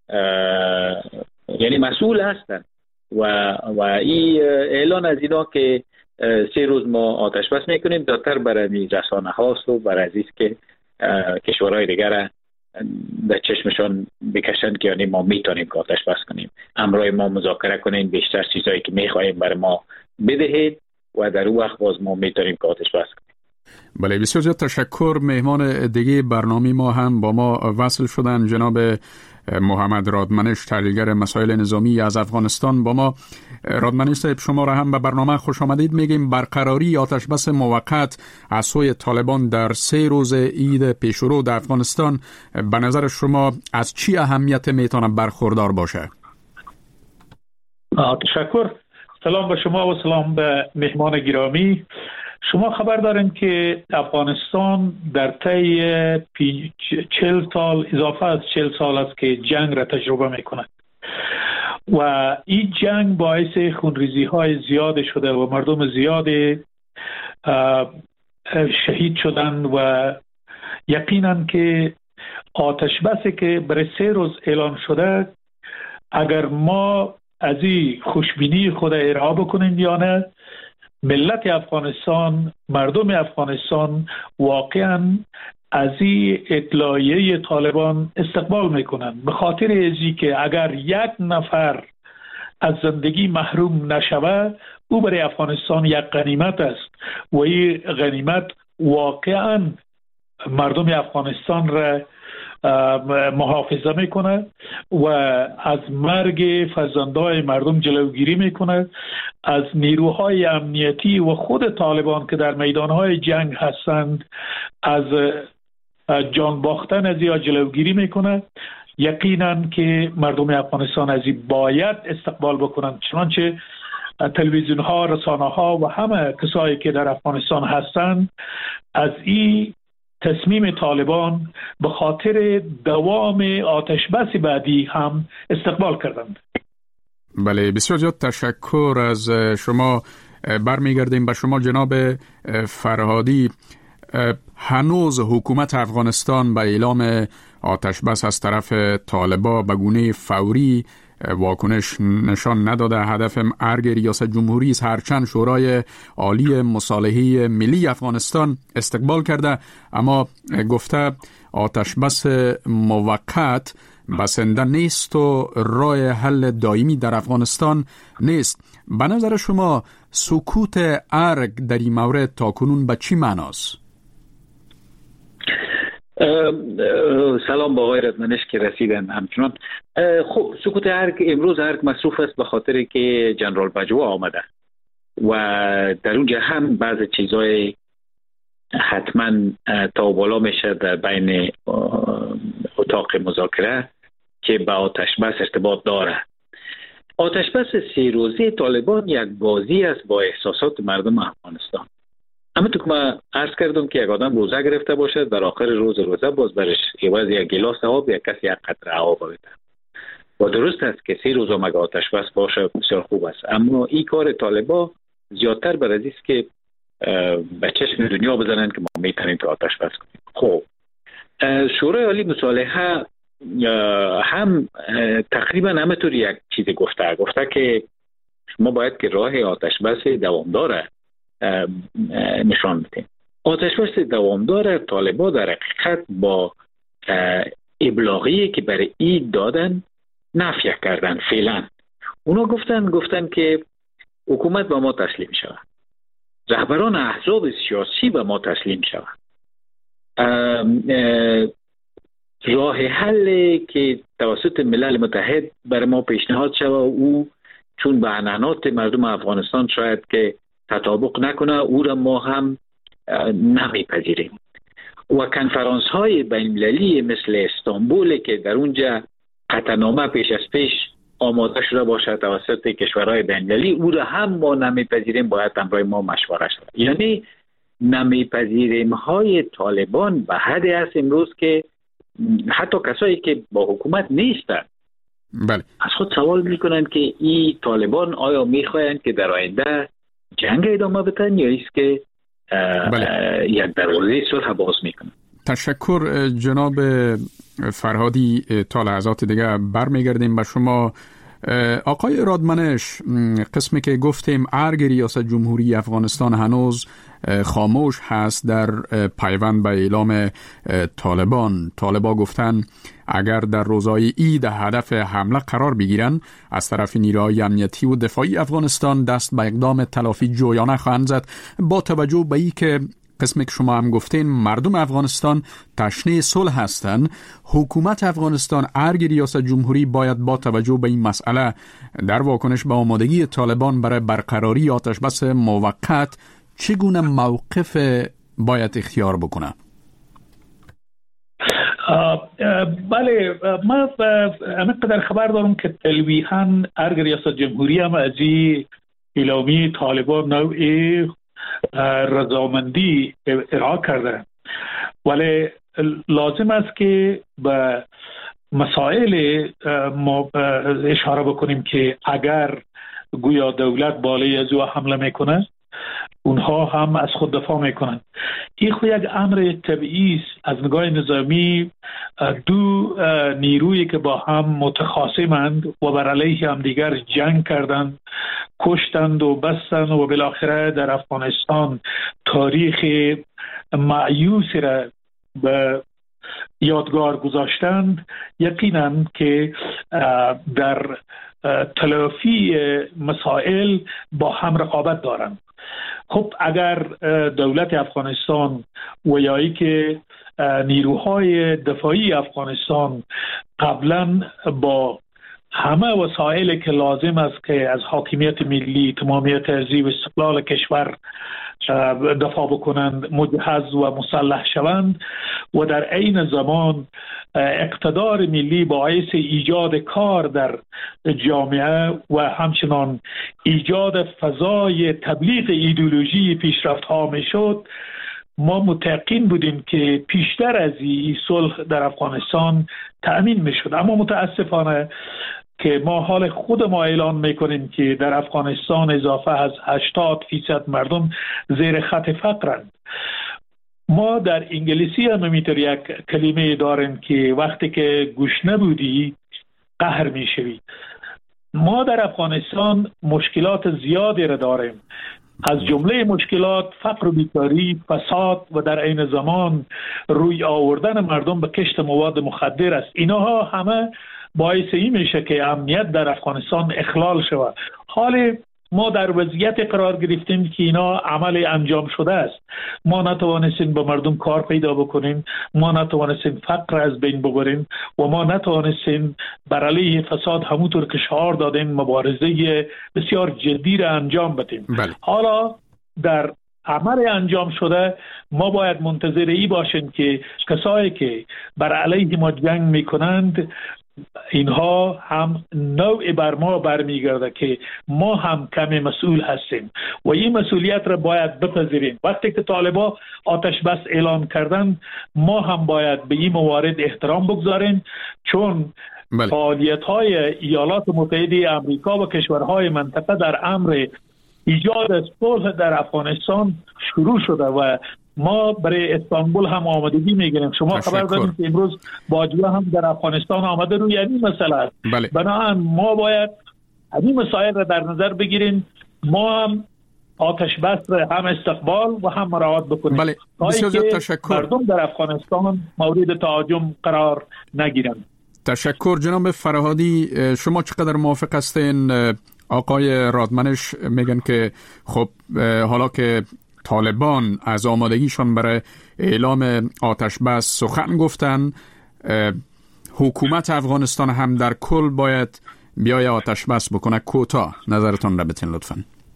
یعنی مسئول هستن و و این اعلان از اینا که سه روز ما آتش بس میکنیم دادتر برای رسانه هاست و برای عزیز که کشورهای دیگر در چشمشان بکشن که یعنی ما میتونیم که آتش بس کنیم، امرای ما مذاکره کنیم، بیشتر چیزایی که میخوایم برای ما بدهید و در اون وقت باز ما میتونیم که آتش بس کنیم. بله، بسیار زیاد تشکر. مهمان دیگه برنامه ما هم با ما وصل شدن، جناب محمد رادمنش، تحلیلگر مسائل نظامی از افغانستان. با ما رادمنش صاحب، شما را هم به برنامه خوش آمدید میگیم. برقراری آتش بس موقت از سوی طالبان در سه روز عید پیشرو در افغانستان به نظر شما از چی اهمیت میتونه برخوردار باشه؟ تشکر. سلام به شما و سلام به مهمان گرامی. شما خبر دارین که افغانستان در طی چهل سال اضافه از چهل سال است که جنگ را تجربه میکنه و این جنگ باعث خونریزی های زیاد شده و مردم زیاد شهید شدن و یقینا که آتش بسی که برای سه روز اعلان شده، اگر ما از این خوشبینی خود ارائه بکنیم یا نه، ملت افغانستان، مردم افغانستان واقعا از این اطلاعیه طالبان استقبال میکنن، به خاطر ازی که اگر یک نفر از زندگی محروم نشوه او برای افغانستان یک غنیمت است و این غنیمت واقعا مردم افغانستان را محافظه میکنه و از مرگ فرزندای مردم جلوگیری میکنه، از نیروهای امنیتی و خود طالبان که در میدانهای جنگ هستند از جان باختن از یا جلوگیری میکنه. یقینا که مردم افغانستان از این باید استقبال بکنند، چنانچه تلویزیون ها، رسانه ها و همه کسایی که در افغانستان هستند از این تصمیم طالبان به خاطر دوام آتش بس بعدی هم استقبال کردند. بله، بسیار زیاد تشکر از شما. برمیگردیم به شما جناب فرهادی. هنوز حکومت افغانستان به اعلام آتش بس از طرف طالبان به گونه فوری واکنش نشان نداده. هدف ارگ ریاست جمهوری است، هرچند شورای عالی مصالحه ملی افغانستان استقبال کرده، اما گفته آتش بس موقت بسنده نیست و راه حل دائمی در افغانستان نیست. به نظر شما سکوت ارگ در این مورد تاکنون به چی معناست؟ سلام با آقای رادمنش که رسیدن. همچنان خب سکوت ارگ امروز ارگ مصروف است به خاطر که جنرال بجوا آمده و در اونجا هم بعض چیزای حتما تا بالا میشه در بین اتاق مذاکره که با آتش بس ارتباط داره. آتش بس سه روزه طالبان یک بازی است با احساسات مردم افغانستان. همونطور که من عرض کردم که یک آدم روزه گرفته باشد، در آخر روز روزه باز برش عوض یک گلاس آب یا کسی یک قطره آب بده. و درست است که سه روز مگه آتش بس باشه بسیار خوب است، اما این کار طالبان زیادتر بر از است که به چشم دنیا بزنن که ما میتونیم که آتش بس کنیم. خب شورای عالی مصالحه هم تقریبا همینطور یک چیز گفته گفته که ما باید که راه آتش بس دوامدار نشان بدیم. آتش بس دوامدار طالبان در حقیقت با ابلاغی که برای اید دادن نفی کردن. فعلا اونا گفتن گفتن که حکومت به ما تسلیم شود، رهبران احزاب سیاسی به ما تسلیم شود، راه حل که توسط ملل متحد برای ما پیشنهاد شود او چون به عنعنات مردم افغانستان شاید که تطابق نکنه او را ما هم نمیپذیریم. و کنفرانس های بین‌المللی مثل استانبول که در اونجا قطعنامه پیش از پیش آماده شده باشه توسط کشورهای بین‌المللی او را هم ما نمیپذیریم، باید همراه ما مشوره شود. یعنی نمیپذیریم های طالبان به حدی است امروز که حتی کسایی که با حکومت نیستن بله. از خود سوال میکنن که این طالبان آیا میخواین که در آینده جنگ ادامه بدن یا است که بله. یک دروازه صلح باز میکنن. تشکر جناب فرهادی. تا لحظات دیگه برمیگردیم به شما. آقای رادمنش، قسمی که گفتیم ارگ ریاست جمهوری افغانستان هنوز خاموش هست در پیوند به اعلام طالبان. طالبان گفتن اگر در روزهای عید هدف حمله قرار بگیرن از طرف نیروهای امنیتی و دفاعی افغانستان دست به اقدام تلافی جویانه خواهند زد، با توجه به این که قسمی که شما هم گفتین مردم افغانستان تشنه صلح هستند. حکومت افغانستان ارگ ریاست جمهوری باید با توجه به این مسئله در واکنش به آمادگی طالبان برای برقراری آتش بس موقت چگونه موقف باید اختیار بکنه؟ بله، من همینقدر خبر دارم که تلویحاً ارگ ریاست جمهوری هم از این اعلامیه طالبان نوعی رضامندی ارائه کرده، ولی لازم است که به مسائل ما اشاره بکنیم که اگر گویا دولت بالای از او حمله میکنه اونها هم از خود دفاع میکنند. این خود یک امر طبیعی است. از نگاه نظامی دو نیرویی که با هم متخاصمند و بر علیه هم دیگر جنگ کردند، کشتند و بستند و بالاخره در افغانستان تاریخ مایوسی را به یادگار گذاشتند، یقینا که در تلافی مسائل با هم رقابت دارند. خب اگر دولت افغانستان و یا ای که نیروهای دفاعی افغانستان قبلا با همه وسایلی که لازم است که از حاکمیت ملی، تمامیت ارضی و استقلال کشور دفاع بکنند مجهز و مسلح شوند و در عین زمان اقتدار ملی باعث ایجاد کار در جامعه و همچنان ایجاد فضای تبلیغ ایدئولوژی پیشرفت ها میشد، ما متقین بودیم که پیشتر از این صلح در افغانستان تأمین میشد. اما متاسفانه که ما حال خود ما اعلان میکنیم که در افغانستان اضافه از هشتاد فیصد مردم زیر خط فقرند. ما در انگلیسی هم همینطور یک کلمه داریم که وقتی که گشنه بودی قهر میشوی. ما در افغانستان مشکلات زیادی را داریم، از جمله مشکلات فقر و بیکاری، فساد و در عین زمان روی آوردن مردم به کشت مواد مخدر است. اینها همه باعث این میشه که امنیت در افغانستان اخلال شود. حال ما در وضعیت قرار گرفتیم که اینا عمل انجام شده است. ما نتوانستیم به مردم کار پیدا بکنیم، ما نتوانستیم فقر از بین ببریم و ما نتوانستیم بر علیه فساد همونطور که شعار دادیم مبارزه بسیار جدی را انجام بدیم. بله. حالا در عمل انجام شده ما باید منتظر ای باشیم که کسایی که بر علیه ما جنگ میکنند اینها هم نوع بر ما برمیگرده که ما هم کمی مسئول هستیم و این مسئولیت را باید بپذیریم. وقتی که طالبان آتش بس اعلان کردن ما هم باید به این موارد احترام بگذاریم، چون بله. فعالیت های ایالات متحده آمریکا و کشورهای منطقه در امر ایجاد صلح در افغانستان شروع شده و ما برای استانبول هم آمادگی میگیریم. شما خبر دارید که امروز باجوه هم در افغانستان آمده روی این مسئله است. بله. بنابراین ما باید این مسائل را در نظر بگیریم، ما هم آتش بس را هم استقبال و هم مراعات بکنیم. بله. بسیار زیاد تشکر. مردم در افغانستان مورد تهاجم قرار نگیرند. تشکر جناب فرهادی. شما چقدر موافق هستین؟ آقای رادمنش میگن که خب حالا که طالبان از آمادگیشان برای اعلام آتش بس سخن گفتن، حکومت افغانستان هم در کل باید بیای آتش بس بکنه. کوتاه نظرتون را بتین لطفاً.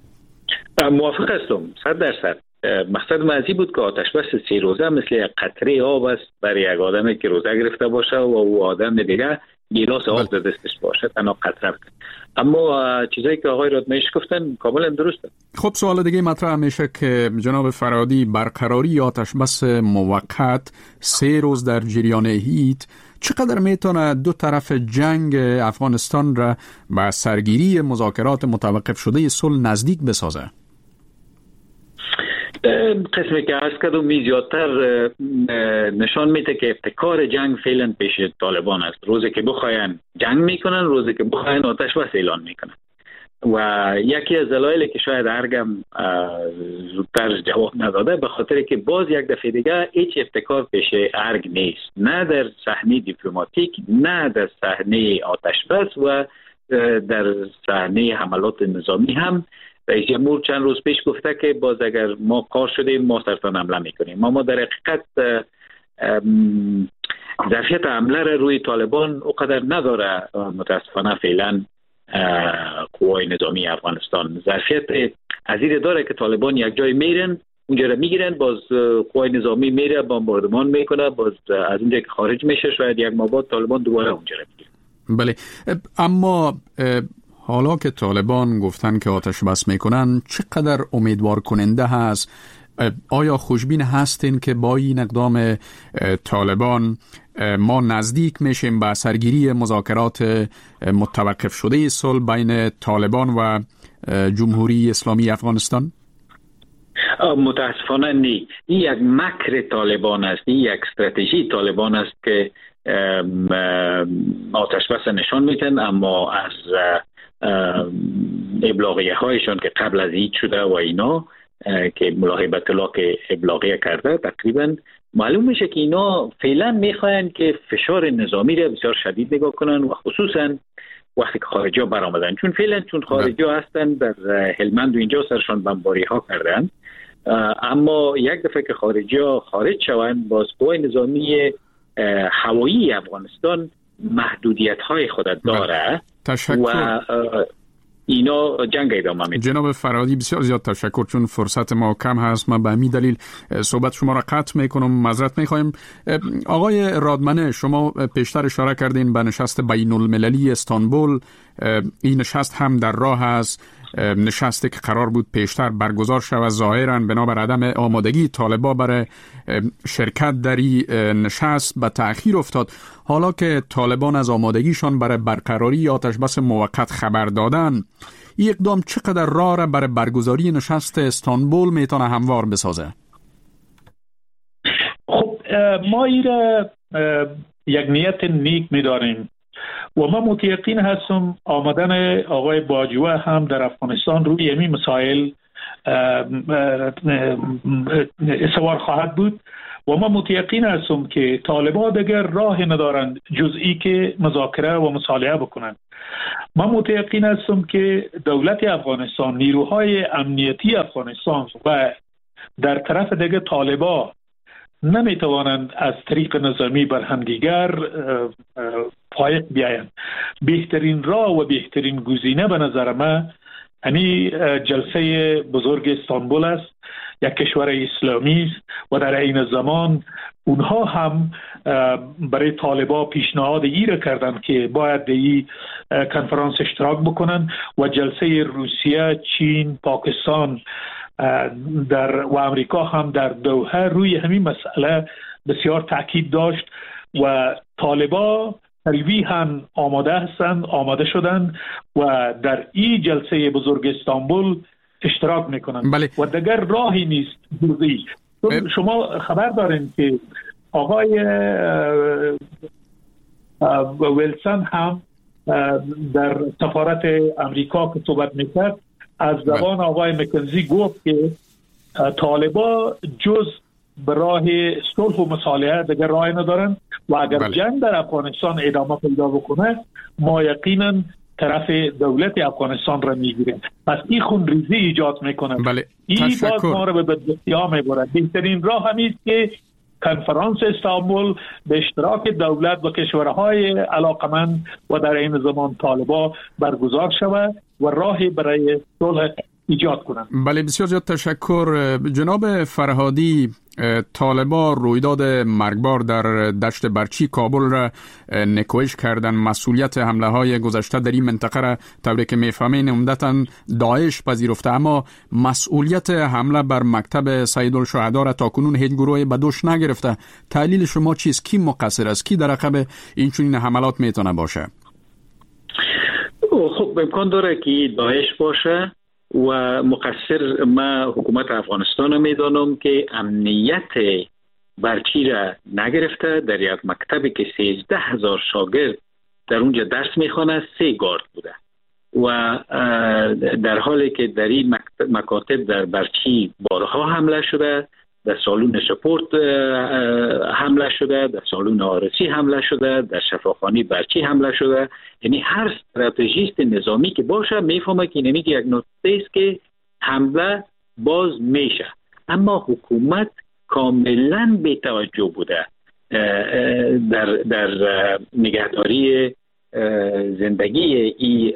موافق هستم صد درصد. مقصد مازی بود که آتش بس سه روزه مثل یک قطره آب است برای یک آدمی که روزه گرفته باشه و او آدم دیگه گیلاس آب در دستش باشه، تنها قطره. اما چیزایی که آقای رادمنش گفتن کاملا درسته. خب سوال دیگه مطرح میشه که جناب فرهادی، برقراری آتش بس موقت سه روز در جریان هیت چقدر میتونه دو طرف جنگ افغانستان را به سرگیری مذاکرات متوقف شده صلح نزدیک بسازه؟ قسمی که عرض کردم می زیادتر نشان میده که ابتکار جنگ فعلا پیش طالبان است. روزی که بخواین جنگ میکنن، روزی که بخواین آتش بس اعلان میکنن. و یکی از دلایلی که شاید ارگم زودتر جواب نداده به خاطر که باز یک دفعه دیگه هیچ ابتکار پیش ارگ نیست، نه در صحنه دیپلماتیک، نه در صحنه آتش بس و در صحنه حملات نظامی هم. رئیس جمهور چند روز پیش گفته که باز اگر ما کار شدیم ما سرطان حمله میکنیم. ما ما در حقیقت ظرفیت حمله را روی طالبان اونقدر نداره متاسفانه فعلا قوای نظامی افغانستان. ظرفیت عزیز داره که طالبان یک جای میرن اونجا را میگیرن، باز قوای نظامی میره بمباردمان میکنه، باز از اونجا که خارج میشه شاید یک ماه بعد طالبان دوباره اونجا را میگیره. بله، اما حالا که طالبان گفتن که آتش بس میکنن چقدر امیدوار کننده هست؟ آیا خوشبین هستین که با این اقدام طالبان ما نزدیک میشیم به سرگیری مذاکرات متوقف شده صلح بین طالبان و جمهوری اسلامی افغانستان؟ متاسفانه نی. این یک مکر طالبان است، این یک استراتژی طالبان است که آتش بس نشان میتن، اما از ابلاغیه هایشان که قبل از این شده و اینا که ملاحظه به طلاق ابلاغیه کرده تقریبا معلوم میشه که اینا فعلا میخواین که فشار نظامی را بسیار شدید نگاه کنن و خصوصا وقتی که خارجی ها برآمدن، چون فعلا چون خارجی ها هستن در هلمند و اینجا سرشان بمباری ها کردن، اما یک دفعه که خارجی ها خارج شوند باز قوای نظامی هوایی افغانستان محدودیت های خود داره. تشکر. و اینا جنگ ادامه میده. جناب فرهادی بسیار زیاد تشکر، چون فرصت ما کم هست. من به همین دلیل صحبت شما را قطع میکنم، معذرت میخوایم. آقای رادمنه، شما پیشتر اشاره کردین به نشست بین المللی استانبول. این نشست هم در راه است، نشستی که قرار بود پیشتر برگزار شود ظاهراً بنابر عدم آمادگی طالبان برای شرکت در این نشست به تأخیر افتاد. حالا که طالبان از آمادگیشان برای برقراری آتش بس موقت خبر دادن، این اقدام چقدر راه را برای برگزاری نشست استانبول میتونه هموار بسازه؟ خب ما این را یک نیت نیک می‌داریم و من متیقن هستم آمدن آقای باجوه هم در افغانستان روی همین مسائل سوار خواهد بود و ما متیقن هستم که طالبان دیگر راه ندارند جزئی که مذاکره و مصالحه بکنند. ما متیقن هستم که دولت افغانستان، نیروهای امنیتی افغانستان و در طرف دیگر طالبان نمیتوانند از طریق نظامی بر همدیگر پایق بیایند. بهترین راه و بهترین گزینه به نظر من یعنی جلسه بزرگ استانبول است، یک کشور اسلامی است و در عین زمان اونها هم برای طالبان پیشنهاد ای را کردند که باید در این کنفرانس اشتراک بکنند و جلسه روسیه، چین، پاکستان در و امریکا هم در دوحه روی همین مسئله بسیار تاکید داشت و طالبان تلویحاً آماده هستند، آماده شدند و در این جلسه بزرگ استانبول اشتراک میکنند. بله. و دیگر راهی نیست جزئی. شما خبر دارین که آقای ویلسون هم در سفارت امریکا که صحبت میکرد از زبان آقای مکنزی گفت که طالبان جز به راه صلح و مصالحه دیگر راه ندارن و اگر بله. جنگ در افغانستان ادامه پیدا بکنه ما یقینا طرف دولت افغانستان را میگیریم. پس این خونریزی ایجاد میکنه. بله. این باز ما را به بدبختی ها میبرد. بهترین راه همیست که کنفرانس استانبول به اشتراک دولت و کشورهای علاقمند و در این زمان طالبان برگزار شود و راهی برای صلح ایجاد کنند. بله بسیار زیاد تشکر. جناب فرهادی، طالبان رویداد مرگبار در دشت برچی کابل را نکوهش کردن. مسئولیت حمله های گذشته در این منطقه را طوری که میفهمین عمدتاً داعش پذیرفته، اما مسئولیت حمله بر مکتب سید الشهدا را تاکنون هیچ گروهی به دوش نگرفته. تحلیل شما چیست؟ کی مقصر است؟ کی در عقب این چنین حملات میتونه باشه؟ خب امکان داره که داعش باشه و مقصر ما حکومت افغانستان میدانم که امنیت برچی را نگرفته. در یک مکتبی که سیزده هزار شاگرد در اونجا درس میخوانه سه گارد بوده و در حالی که در این مکاتب در برچی بارها حمله شده، در سالون سپورت حمله شده، در سالون آرسی حمله شده، در شفاخانه برچی حمله شده. یعنی هر استراتژیست نظامی که باشه میفهمه که نمیگه یک نقطه است که حمله باز میشه، اما حکومت کاملا بی توجه بوده در در نگهداری زندگی این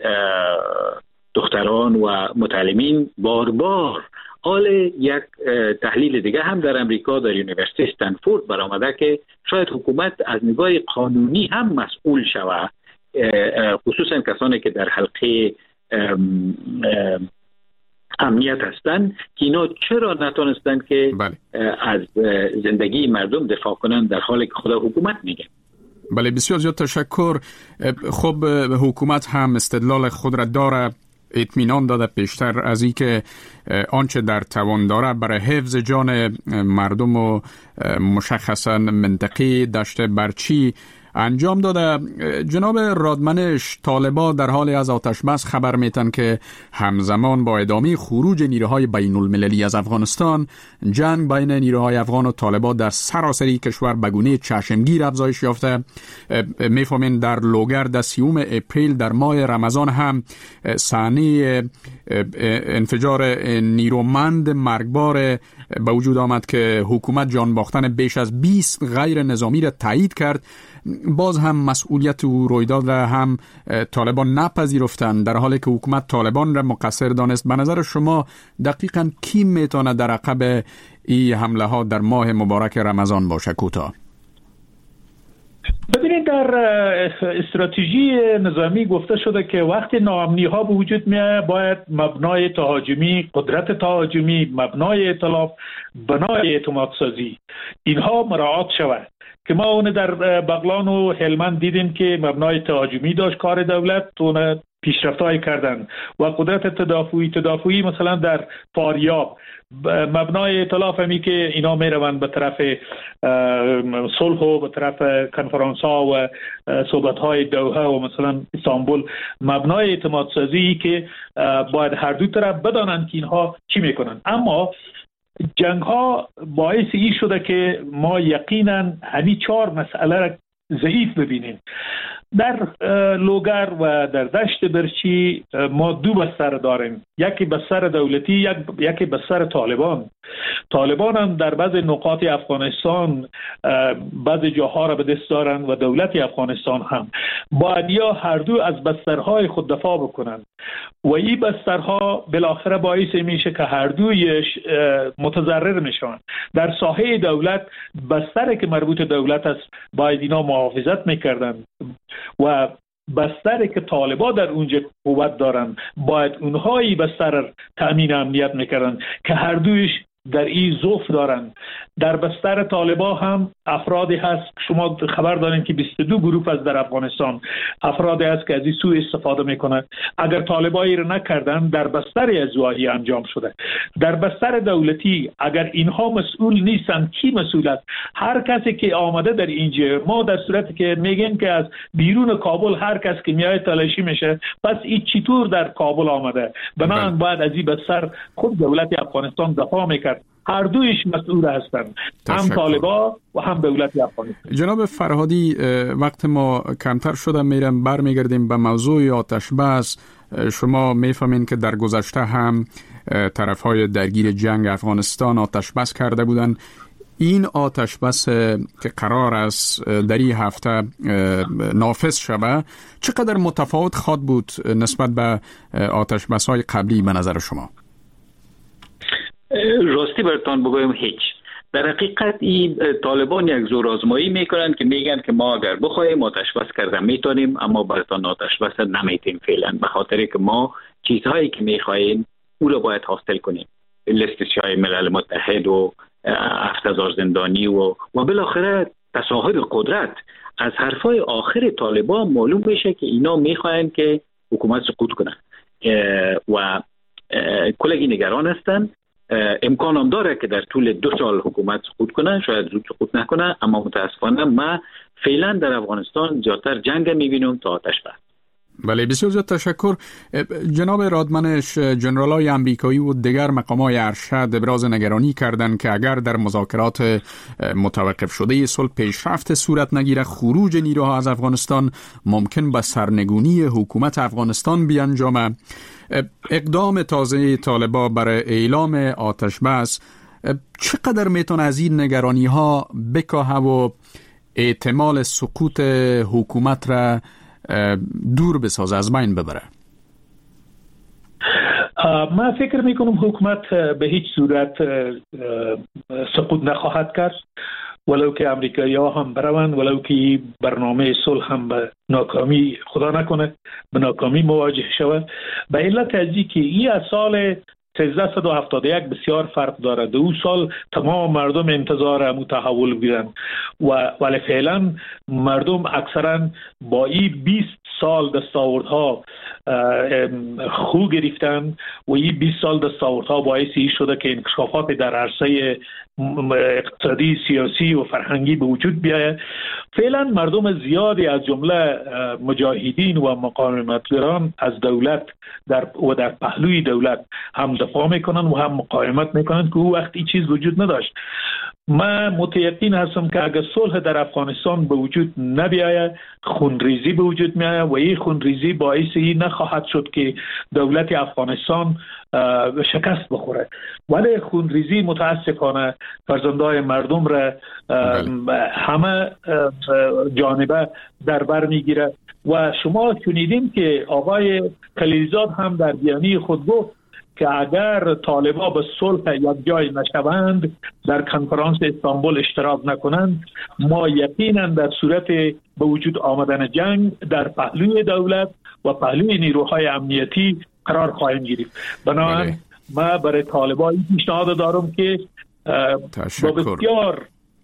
دختران و متعلمین. بار بار حال یک تحلیل دیگه هم در امریکا در یونیورسیته استنفورد برآمده که شاید حکومت از نگاه قانونی هم مسئول شود، خصوصا کسانی که در حلقه ام ام امنیت هستند که اینا چرا نتونستند که بله. از زندگی مردم دفاع کنند در حالی که خدا حکومت میگه. بله بسیار زیاد تشکر. خب حکومت هم استدلال خود را داره، اطمینان داده پیشتر از این که آنچه در توان داره برای حفظ جان مردم و مشخصا منطقه دشت برچی انجام داده. جناب رادمنش، طالبان در حال از آتش بس خبر میتن که همزمان با ادامه خروج نیروهای بین المللی از افغانستان، جنگ بین نیروهای افغان و طالبان در سراسری کشور به گونه چشمگیر افزایش یافته. میفهمین در لوگر در سیوم اپریل در ماه رمضان هم صحنه انفجار نیرومند مرگبار به وجود آمد که حکومت جان باختن بیش از بیست غیر نظامی را تایید کرد. باز هم مسئولیت و رویداد را هم طالبان نپذیرفتند در حالی که حکومت طالبان را مقصر دانست. به نظر شما دقیقاً کی میتونه در عقب این حمله ها در ماه مبارک رمضان باشه؟ کوتاه ببینید، در استراتژی نظامی گفته شده که وقتی ناامنی ها به وجود میاد باید مبنای تهاجمی، قدرت تهاجمی، مبنای ائتلاف، بنای اعتماد سازی اینها مراعات شود که ما اون در بغلان و هلمند دیدیم که مبنای تهاجمی داشت کار دولت، اون پیشرفت‌هایی کردن و قدرت تدافعی تدافعی مثلا در فاریاب مبنای ائتلاف همی که اینا میروند به طرف صلح و به طرف کنفرانس ها و صحبت های دوحه و مثلا استانبول مبنای اعتماد سازی که باید هر دو طرف بدانند که اینها چی میکنن. اما جنگ ها باعث این شده که ما یقینا همین چهار مسئله را ضعیف ببینیم. در لوگر و در دشت برچی ما دو بستر داریم، یکی بستر دولتی، یک یکی بستر طالبان. طالبان هم در بعض نقاط افغانستان بعض جاها را به دست دارند و دولت افغانستان هم باید یا هر دو از بسترهای خود دفاع بکنند و این بسترها بالاخره باعث میشه که هر دویش متضرر میشن. در ساحه دولت بستری که مربوط دولت است باید اینا محافظت میکردن و بستری که طالبا در اونجا قوت دارن باید اونهایی بستر تأمین امنیت میکردن که هر دویش در این ضعف دارن. در بستر طالبا هم افرادی هست، شما خبر دارین که بیست و دو گروه از در افغانستان افرادی هست که از این سوء استفاده میکنن. اگر طالبایی رو نکردن در بستر از واهی انجام شده. در بستر دولتی اگر اینها مسئول نیستن کی مسئول است؟ هر کسی که آمده در اینجا، ما در صورتی که میگیم که از بیرون کابل هر کس که میاد تلاشی میشه، پس این چطور در کابل آمده؟ بنابراین باید از این بستر خود دولت افغانستان دفاع میکرد. هر دویش مسئول هستند، هم طالبا و هم دولت افغانستان. جناب فرهادی، وقت ما کمتر شده، میرم برمیگردیم به موضوع آتش بس. شما میفهمین که در گذشته هم طرفهای درگیر جنگ افغانستان آتش بس کرده بودن. این آتش بس که قرار است در این هفته نافذ شود چقدر متفاوت خواد بود نسبت به آتش بس های قبلی به نظر شما؟ راستی براتون بگویم هیچ. در حقیقت این طالبان یک زور آزمایی میکنن که میگن که ما اگر بخوایم آتش بس کردن میتونیم، اما براتون آتش بس نمیتیم فعلا، به خاطر که ما چیزهایی که میخوایم او رو باید حاصل کنیم. لیست سیاه ملل متحد و هفت هزار زندانی و و بالاخره تصاحب قدرت. از حرفای آخر طالبان معلوم میشه که اینا میخواین که حکومت سقوط کنه و کلگی نگران هستن. امکان هم داره که در طول دو سال حکومت سقوط کنه، شاید زود سقوط نکنه، اما متاسفانه ما فعلا در افغانستان زیادتر جنگ میبینیم تا آتش بس. بله، بسیار زیاد تشکر. جناب رادمنش، جنرالای امریکایی و دیگر مقامای ارشد ابراز نگرانی کردند که اگر در مذاکرات متوقف شده صلح پیشرفت صورت نگیره، خروج نیروها از افغانستان ممکن به سرنگونی حکومت افغانستان بیانجامه. اقدام تازه طالبان برای اعلام آتش بس چقدر میتونه از این نگرانی ها بکاهه و احتمال سقوط حکومت را دور بسازه، از بین ببره؟ من فکر میکنم حکومت به هیچ صورت سقوط نخواهد کرد، ولو که امریکایی ها هم برون، ولو که برنامه صلح هم به ناکامی، خدا نکنه به ناکامی مواجه شود. به علت ازی که این از سال سیزده هفتاد و یک بسیار فرق دارد. دو سال تمام مردم انتظار متحول بودن و ولی فعلا مردم اکثرا با این بیست سال دستاوردها خو گرفتن و این بیست سال دستاوردها باعث این شده که انکشافات در عرصه اقتصادی، سیاسی و فرهنگی به وجود بیاید. فعلا مردم زیادی از جمله مجاهدین و مقاومتگران از دولت در و در پهلوی دولت هم دفاع میکنن و هم مقاومت میکنن که او وقت این چیز وجود نداشت. من متیقن هستم که اگر صلح در افغانستان به وجود نبیاید، خونریزی به وجود میآید و این خونریزی باعث این نخواهد شد که دولت افغانستان شکست بخوره، ولی خونریزی متاسفانه فرزندای مردم را همه جانبه در بر میگیره و شما شنیدین که آقای خلیلزاد هم در بیانیه خود گفت که اگر طالبا به صلح یک جای نشوند، در کنفرانس استانبول اشتراک نکنند، ما یقینا در صورت به وجود آمدن جنگ در پهلوی دولت و پهلوی نیروهای امنیتی قرار خواهیم گرفت. بنابراین ما برای طالبا این پیشنهاد دارم که با بسیار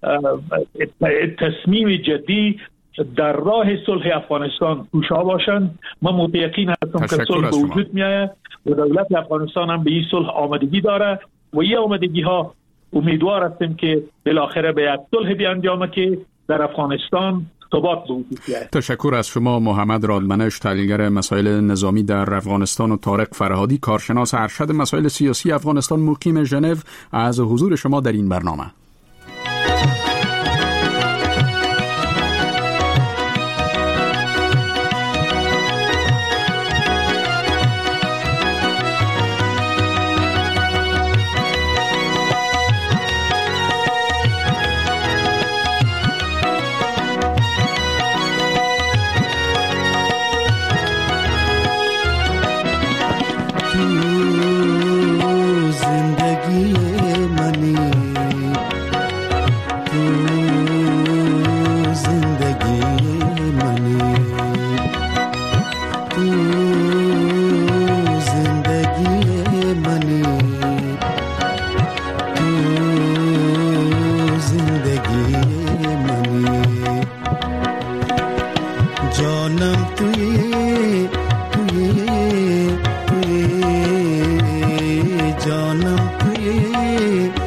تصمیم جدی در راه صلح افغانستان کوشا باشند. من متیقن هستم که صلح به وجود میآید و دولت افغانستان هم به این صلح آمادگی داره و این آمادگی ها امیدوار هستیم که بالاخره به یک صلح بیانجامه که در افغانستان ثبات به وجود بیاید. تشکر از شما محمد رادمنش، تحلیلگر مسائل نظامی در افغانستان، و طارق فرهادی، کارشناس ارشد مسائل سیاسی افغانستان مقیم ژنو، از حضور شما در این برنامه. जानम तुए